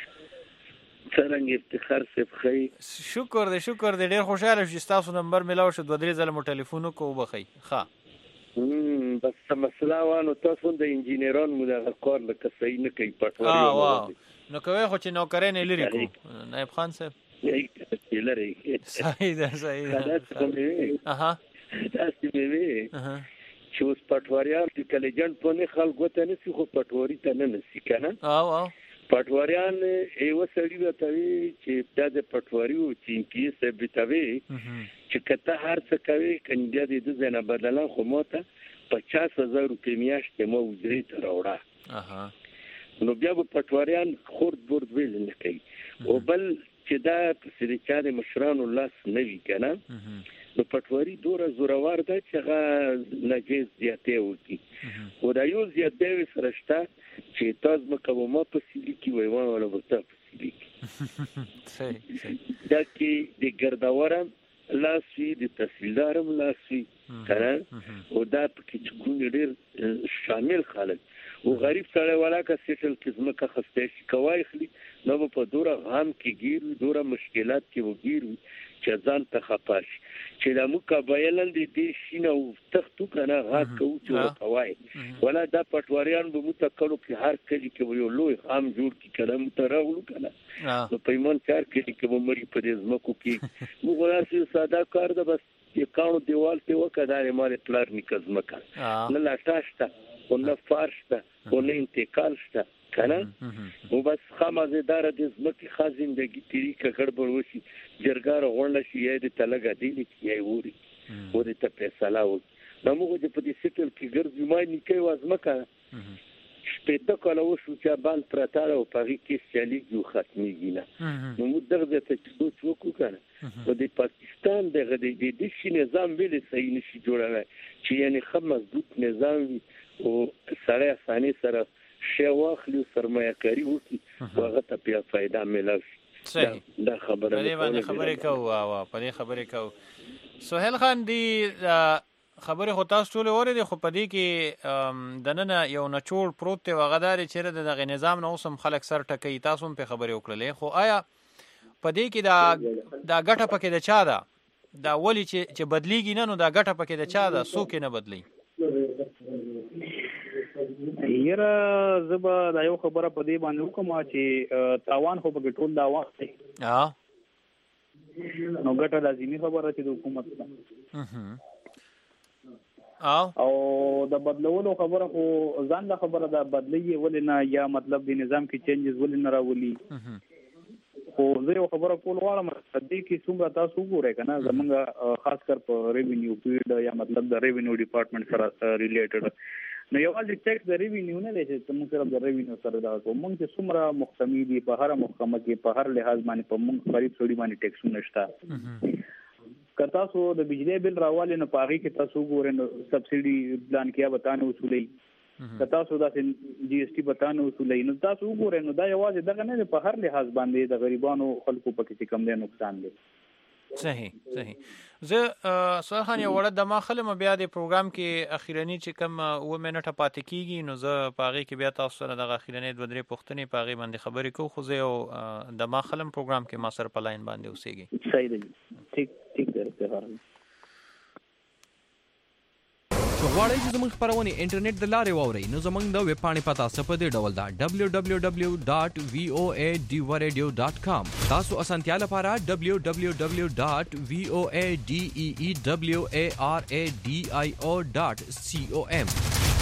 [SPEAKER 15] څنګه افتخار صاحب خی
[SPEAKER 7] شکر دې شکر دې ډېر خوشاله شې تاسو نمبر ملاو شو دوه درې ځله مو ټلیفون کو وبخی ها
[SPEAKER 15] هم بس مسله وانه تاسو د انجینرانو مدغه کار لکه صحیح نه کوي پټواري
[SPEAKER 7] اه واه نو کوي خو چې نوکرې نه لري کو نایب خان صاحب
[SPEAKER 15] یې لري
[SPEAKER 7] صحیح ده صحیح ده اها
[SPEAKER 15] تاسو به وي چې اوس پټواريان چې کلیجن په نه خلکو ته نه سي خو پټواري ته نه نسی کنه
[SPEAKER 7] اه اه
[SPEAKER 15] پټواريان ایو سړي وتاوي چې د پټواري او چینکی سه بيتاوي چې کته هر څه کوي کنده دې د زنه بدلا خو موته پچاس هزار روپۍ میاشتې مو وزري ته راوړه
[SPEAKER 7] اها
[SPEAKER 15] نو بیا په پټواريان خورد برد ویل نه کوي او بل چې دا سړي چا د مشرانو لاس نه وی کنه نو پټواري دوره زوروار ده چې هغه ناجیز زیاته وکي او دا یو زیاته سرهشته چې تاسو مکومه په سیلی کې وایو ولا ورته په سیلی کې
[SPEAKER 7] صحیح صحیح
[SPEAKER 15] دا کې د ګرداورم لاسي د تحصیلدارم لاسي کنه او دا په کې کوم ډېر شامل خلک او غریب سره ولاکه سیټل کزمه کا خسته شي کوي خلی نو په دوره غام کې ګیر دوره مشکلات کې وګیر چې ځان ته خپاش چې د مو قبایلن دي دي شینه او تختو کنه غاټ کو چې توای ولا دا پټواريان به متکلو کې هر کلی کې یو لوی غام جوړ کی کلم ترغلو کنه نو پیمن کار کې کې مری په دې زمکو کې مو غواړي ساده کار ده بس یو کانو دیوال ته وکړای مال پلار نکز مکه نه لا تاشته او نه فارشته او نه انتقال شته کنه او بس خامزدار د زمکه خازندګي تیری کړه بروشي جرګار غونډه شي یې د تلګه دی چې یې ووري او د ته فیصله و نو موږ د پدې سټل کې ګرځي ما نه کوي وازمکه شپته کله وشو چې باندې پرتاله او پغی کې چالي یو ختميږي نه نو موږ دغه ته څه وکړو کنه په دې پاکستان دغه د دې شي نظام ویل صحیح نشي جوړولای چې یعنی خو مضبوط نظام وي او سره اساني سره شی واخلي سرمایه کاری وکړي هغه ته بیا فائدہ ملوي.
[SPEAKER 7] صحیح.
[SPEAKER 15] دا خبره
[SPEAKER 7] په دې باندې خبرې کوو او په دې خبرې کوو. سهیل خان دی خبرې خو تاسو ټول اورېدې خو په دې کې دننه یو نچوړ پروت دی هغه دا دی چې د دغه نظام نه اوس هم خلک سر ټکوي. تاسو هم پرې خبرې وکړلې خو آیا په دې کې دا دا ګټه پکې د چا ده؟ دا ولې چې چې بدلیږي نه نو دا ګټه پکې د چا ده؟ څوک یې نه بدلی؟
[SPEAKER 8] یره زبا دا یو خبره په دې باندې وکم چې تاوان خو په ټول دا وخت دی.
[SPEAKER 7] ها
[SPEAKER 8] نو ګټه لازمي خبره چې د حکومت ده.
[SPEAKER 7] او
[SPEAKER 8] او د بدلولو خبره خو ځان د خبره د بدلی ولې نه یا مطلب د نظام کې چینجز ولې نه راولي. خو زه یو خبره کول غواړم دې کې څومره تاسو وګورئ کنه زمونږ خاص کر په ریوینیو پیډ یا مطلب د ریوینیو ډپارټمنټ سره ریلیټډ نو یوازې ټیکس د ریوینیو نه دی چې موږ سره د ریوینیو سره دا کوو. موږ چې څومره محکمې دي په هر محکمه کې په هر لحاظ باندې په موږ قریب سړي باندې ټیکسونه شته. که تاسو د بجلی بل راوالي نه پاغي کې تاسو ګورئ نو سبسيډي پلان کې بتانه وصولې که تاسو د جی اس ټي بتانه وصولې نو تاسو ګورئ نو دا یوازې دغه نه په هر لحاظ باندې د غریبانو خلکو په کې کم دی نقصان دی.
[SPEAKER 7] صحیح صحیح. زه سهیل خان یو وړه د ما خلم بیا د پروګرام کې اخیرنی چې کم و منټه پاتې کیږي نو زه پاغي کې بیا تاسو سره د اخیرنی د درې پښتنې پاغي باندې خبرې کوم خو زه یو د ما خلم پروګرام کې ما سره په لاین باندې اوسېږي.
[SPEAKER 8] صحیح دی. ٹھیک ٹھیک دی په
[SPEAKER 6] غواړئ چې زموږ خبرونه انټرنیټ د لارې واورئ نو زموږ د ویب پاڼې پتا څه په دې ډول ده دبليو دبليو دبليو ډاټ وي او اي ډي رادیو ډاټ کام. تاسو اسانتیا لپاره دبليو دبليو دبليو ډاټ وي او اي ډي اي دبليو اي ار اي ډي اي او ډاټ کام.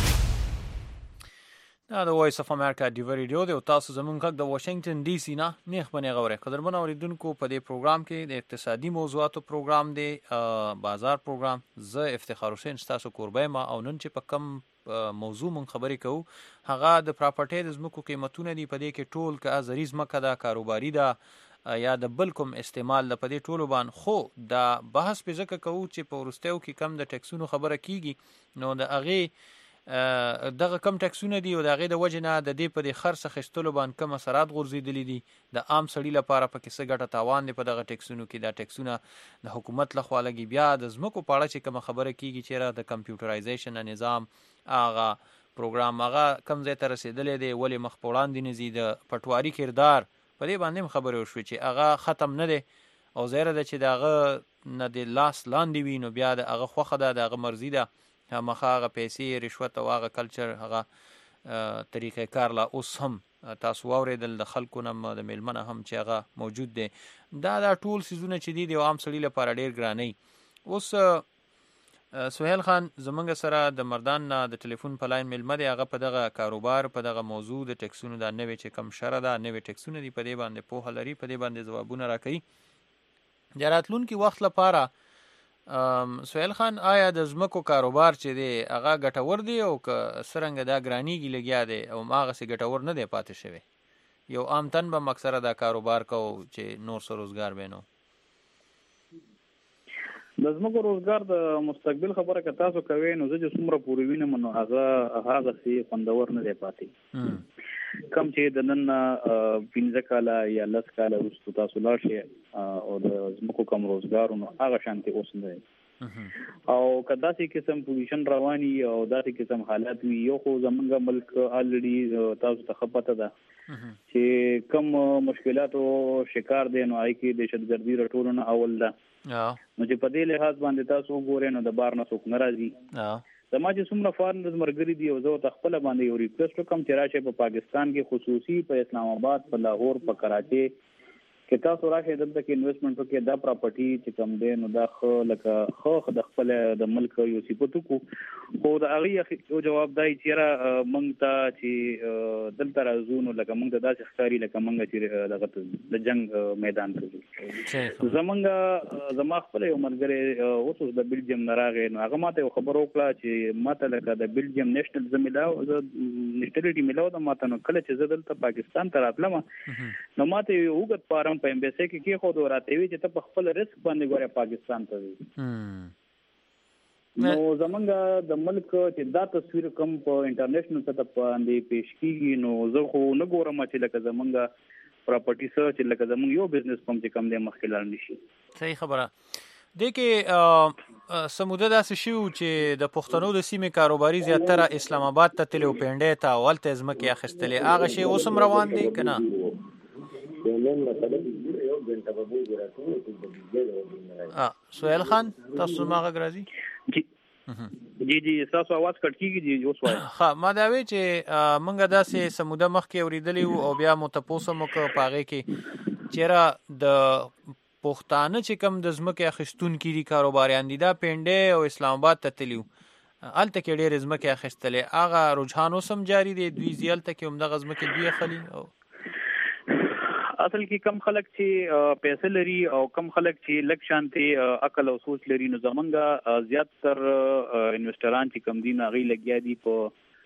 [SPEAKER 7] دا د وایس اف امریکا دی ریډیو دی او تاسو زمونږ غږ د واشنگټن ډي سي نه نیخ باندې غوړې قدرمن اوریدونکو په دې پروګرام کې د اقتصادي موضوعاتو پروګرام دی بازار پروګرام. زه افتخار حسین تاسو قربای ما او نن چې په کم موضوع مون خبرې کوو هغه د پراپرټي د زمکو قیمتونه دی په دې کې ټول کا زریز مکه دا کاروباري دا یا د بل کوم استعمال د پدې ټولو باندې خو دا بحث په ځکه کوو چې په ورستیو کې کم د ټیکسونو خبره کیږي نو د اغه دغه کم ټیکسونه دي او دغه د وجنه د دې په د خرڅ خښتلو باندې کم اثرات غورځېدلې دي د عام سړي لپاره په کیسه ګټه تاوان دی په دغه ټیکسونو کې دا ټیکسونه د حکومت لخوا لګي. بیا د زمکو په اړه چې کوم خبره کیږي چې را د کمپیوټرایزیشن نظام هغه پروګرام هغه کم ځای ته رسیدلې دی ولې مخ په وړاندې نه زی د پټواري کردار په دې باندې خبره وشو چې هغه ختم نه دی او زیره ده چې دغه نه د لاس لاندې وي نو بیا د هغه خوخه ده دغه مرزي ده مخه هغه پیسې رشوت او هغه کلچر هغه طریقې کار لا اوس هم تاسو اوریدل د خلکو نه د میلمنه هم چې هغه موجود دي دا دا ټول سيزونه چې دي د عام سړي لپاره ډیر ګراني. اوس سهیل خان زمونږ سره د مردان نه د ټلیفون په لاین میلمه دی هغه په دغه کاروبار په دغه موضوع د ټیکسونو د نوې چې کم شره ده نوې ټیکسونه دي په دې باندې په هلري په دې باندې ځوابونه راکړي. جراتلون کې وخت لپاره سهیل خان آیا د زمکو کاروبار چې دی هغه ګټور دی او که سرنګ دا ګرانیږي لګیا دی او هغه سي ګټور نه دی پاتې شوی یو عام تن به مقصره دا کاروبار کو چې نور سره روزګار بینو
[SPEAKER 8] د زمکو روزګار د مستقبل خبره که تاسو کوي نو زه چې څومره پورې وینم نو هغه هغه سي خوندور نه دی پاتې کم چې د نن پنځه کاله یا لس کاله وروسته تاسو لاړ شئ او د زمکو کم روزګار نو هغه شانتي اوس نه دی او کدا سي قسم پوزیشن رواني او داسې قسم حالات وي یو خو زمونږ ملک الریډي تاسو ته خپته ده چې کم مشکلاتو شکار دي نو آی کې دهشتګردي رټولونه اول ده نو چې په دې لحاظ باندې تاسو وګورئ نو د بار نه څوک ناراضي زما چې څومره فارنرز مرګري دي او زه تخپل باندې یو ریکوست وکم چې راشه په پاکستان کې خصوصي په اسلام آباد په لاهور په کراچي کې تاسو راشه دلته کې انویسټمنټ وکړئ دا پراپرټي چې کم دی نو دا خو لکه خو د خپل د ملک یو صفاتو کو خو د هغه یو جواب دی چې را مونږ ته چې دلته راځو نو لکه مونږ ته داسې ښکاری لکه مونږ چې دغه د جنگ میدان ته ځو زمونږ زما خپل یو ملګری اوس د بلجیم نه راغی نو هغه ماته خبر وکړه چې ماته لکه د بلجیم نېشنل زمیلاو نېشنلټي ملاو د ماته نو کله چې زه دلته پاکستان ته راتلم نو ماته یو وګت فارم ټلیفون په امبیسي کې کې خو دوراته وی چې ته په خپل ریسک باندې ګوره پاکستان ته وي نو زمونږ د ملک چې دا تصویر کم په انټرنیشنل سطح باندې پیش کیږي نو زه خو نه ګورم چې لکه زمونږ پراپرټي سره چې لکه زمونږ یو بزنس کوم چې کم دی مخکې لاړ نشي.
[SPEAKER 7] صحیح خبره. د کې سموده داسې شو چې د پښتنو د سیمې کاروباري زیاتره اسلام آباد ته تلو پینډې ته ولته ځمکې اخیستلې هغه شی اوس هم روان دی که نه؟ سهیل خان تاسو ما غږ راځي؟
[SPEAKER 8] جی جی تاسو आवाज کټ کیږي جی اوس وایي.
[SPEAKER 7] ها ما دا وی چې مونږ داسې سموده مخکې اوریدلې وو او بیا مو تاسو مو کو پاغه کې چیرې د پښتانه چې کم د ځمکې اخیستون کیږي کاروباریان دي دا پینډې او اسلام آباد ته تلیو الته کې ډېر ځمکې اخیستلې هغه رجحان اوسم جاری دی دوی زیالته کې هم دغه ځمکې دوی خلی او
[SPEAKER 8] اصل کې کم خلک چې پیسې لري او کم خلک چې لک شانتي عقل او سوچ لري نو زمونږ زیات تر انویسټران چې کم دي ناغي لګیا دي په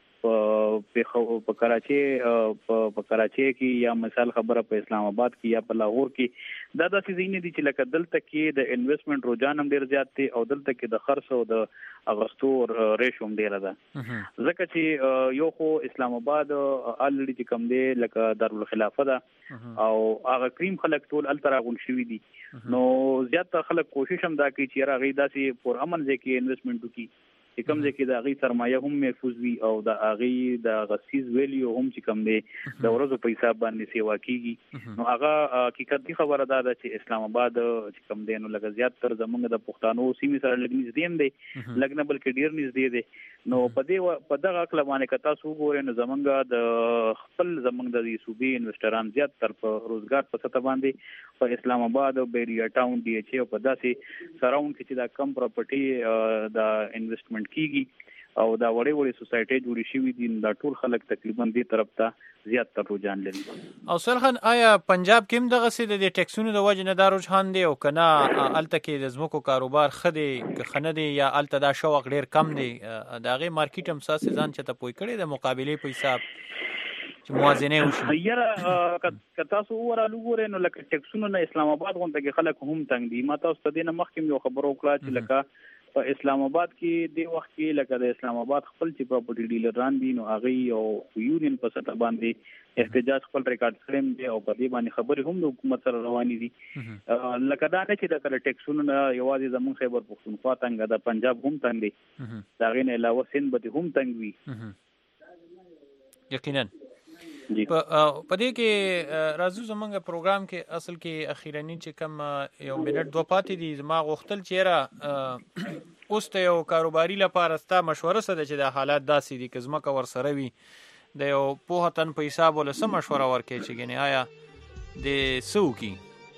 [SPEAKER 8] په کراچي په کراچي کې یا مثال خبره په اسلام آباد کې یا په لاهور کې دا داسې ځینې دي چې لکه دلته کې د انویسټمنټ رجحان هم ډیر زیات دی او دلته کې د خرڅ او د اغستو ریشو هم ډیره ده ځکه چې یو خو اسلام آباد الریډي چې کم دی لکه دارالخلافه ده او هغه کریم خلک ټول التراغون شوی دي نو زیات خلک کوشش هم دا کوي چې راغی داسې پر امن ځکه انویسټمنټ وکړي چې کوم ځکه د هغه سرمایه هم محفوظ وي او د هغه د غسیز ویلیو هم چې کوم دی د ورځو په حساب باندې سیوا کیږي نو هغه حقیقت دی خبره ده چې اسلام آباد چې کوم دی نو لږ زیات تر زمونږ د پښتنو سیمې سره لږ نږدې دی لږ نه بلکې ډیر نږدې دی نو په دې په دغه عقل باندې کتا سو ګورې نو زمونږ د خپل زمونږ د صوبې انویسټران زیات تر په روزګار په سطح باندې په اسلام آباد او بیریا ټاون دی چې په داسې سراوند کې چې دا کم پراپرټي د انویسټمنټ کیږي او دا وړې وړې سوسایټي جوړې شوې دي دا ټول خلک تقریبا دې طرف ته زیات تر رجحان لري.
[SPEAKER 7] او سرخان آیا پنجاب کې هم دغه سي د ټیکسونو د وجه نه دا رجحان دی او کنه الته کې د زمکو کاروبار خدي که خنه دی یا الته دا شوق ډیر کم دی دا غي مارکیټ هم ساس ځان چته پوي کړي د مقابله په حساب چې موازنه وشي
[SPEAKER 8] یاره کتا سو ورالو ګورې نو لکه ټیکسونو نه اسلام آباد غونډه کې خلک هم تنګ دي ما تاسو ته نه مخکې یو خبرو کړه چې لکه په اسلام آباد کې د وخت کې لکه د اسلام آباد خپل چې پراپرټي ډیلران دي نو هغه او یونین په سطح باندې احتجاج خپل ریکارډ کړم دی او په دې باندې خبرې هم د حکومت سره روانې دي لکه دا نه چې د کله ټیکسونو نه یوازې زموږ خیبر پختونخوا تنګ ده پنجاب هم تنګ دی دا غي نه علاوه سند به هم تنګ وي
[SPEAKER 7] یقینا په دې کې راځو زمونږ پروګرام کې اصل کې اخیرانی چې کم یو منټ دوه پاتې دي زما غوښتل چیرې اوس ته یو کاروباري لپاره ستا مشوره څه ده چې د حالات داسې دي که ځمکه ورسره وي د یو پوهتن په حساب ول څه مشوره ورکړي چې ګنې آیا د څه وکړي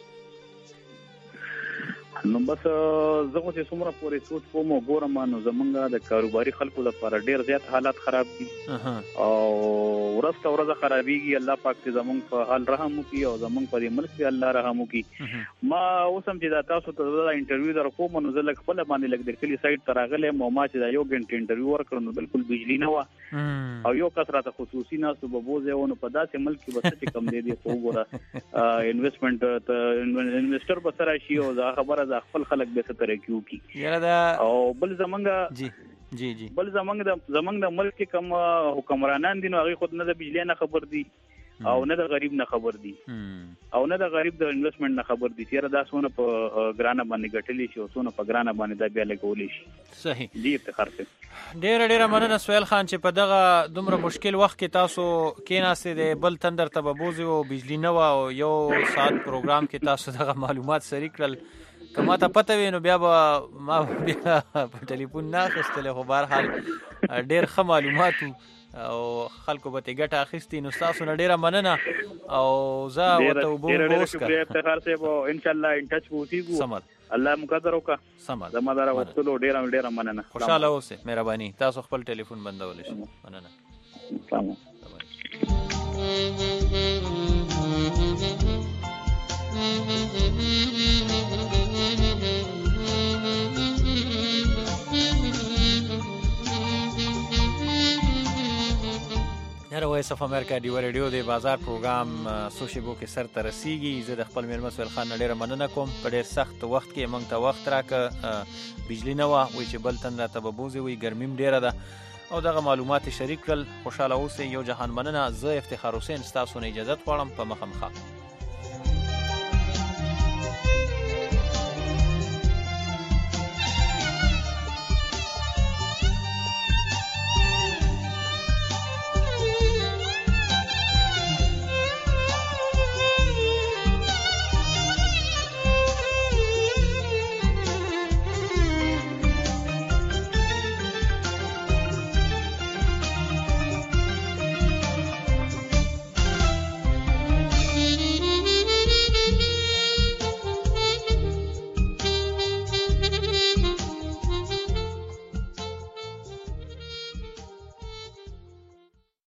[SPEAKER 8] نو بس زه چې څومره پورې سوچ کوم ګورم نو زمونږ د کاروباري خلکو لپاره ډیر زیات حالات خراب دي او ورسته ورځ خرابېږي الله پاک دې زمونږ په حال رحم وکړي او زمونږ په دې ملک کې الله رحم وکړي ما اوسم چې دا تاسو ته دا انټرویو در کوم نو زه لکه خپل باندې لګ د کلی سایت ته راغلی مو ما چې دا یو غنټه انټرویو ورکړ نو بالکل بجلی نه و او یو کثرت خصوصي ناسو به بوزه ونه په داسې ملک کې بس چې کم دی دی خو ګوره انویسټمنټ انویسټر به سره شي او دا خبره خپل خلک به څه طرح کیو کی او بل زمونږ
[SPEAKER 7] جی جی جی
[SPEAKER 8] بل زمونږ د زمونږ د ملک کم حکمرانان دي نو هغه خود نه د بجلی نه خبر دي او نه د غریب نه خبر دي او نه د غریب د انویسټمنټ نه خبر دي چیرې دا سونه په ګرانه باندې ګټلې شي او سونه په ګرانه باندې دا بیا لګولې شي
[SPEAKER 7] صحیح
[SPEAKER 8] دې افتخار څه
[SPEAKER 7] ډېر ډېر مننه سهیل خان چې په دغه دومره مشکل وخت کې تاسو کېناستې د بل تندر ته به بوزي او بجلی نه و او یو ساعت پروګرام کې تاسو دغه معلومات سری کړل کما ته پته وینو بیا به ما بیا په ټلیفون نه اخیستل خو بهر حال ډېر ښه معلومات او خلکو به ته ګټه اخیستي نو تاسو نه ډېره مننه او زه ورته وبو بوس کا
[SPEAKER 8] افتخار صاحب ان شاء الله ان ټچ ووسیږو
[SPEAKER 7] سمد
[SPEAKER 8] الله مقدر وکا
[SPEAKER 7] سمد
[SPEAKER 8] زما دره وختلو ډېره ډېره مننه
[SPEAKER 7] خوشاله اوسه مهرباني تاسو خپل ټلیفون بندول شي مننه
[SPEAKER 8] سلام
[SPEAKER 7] دا وایس اف امریکا دی ریډیو د بازار پروګرام سوشیبو کې سر ته رسیږي. زه د خپل میلمه سویل خان ډیره مننه کوم. په ډیر سخت وخت کې موږ ته وخت راکړه، بجلی نه وه، وایي چې بل تن راته به بوزي، وایي ګرمیم ډیره ده او دغه معلومات شریک کړل. خوشحاله اوسئ. یو جهان مننه. زه افتخار حسین ستاسو نه اجازت غواړم. په مخه مخه.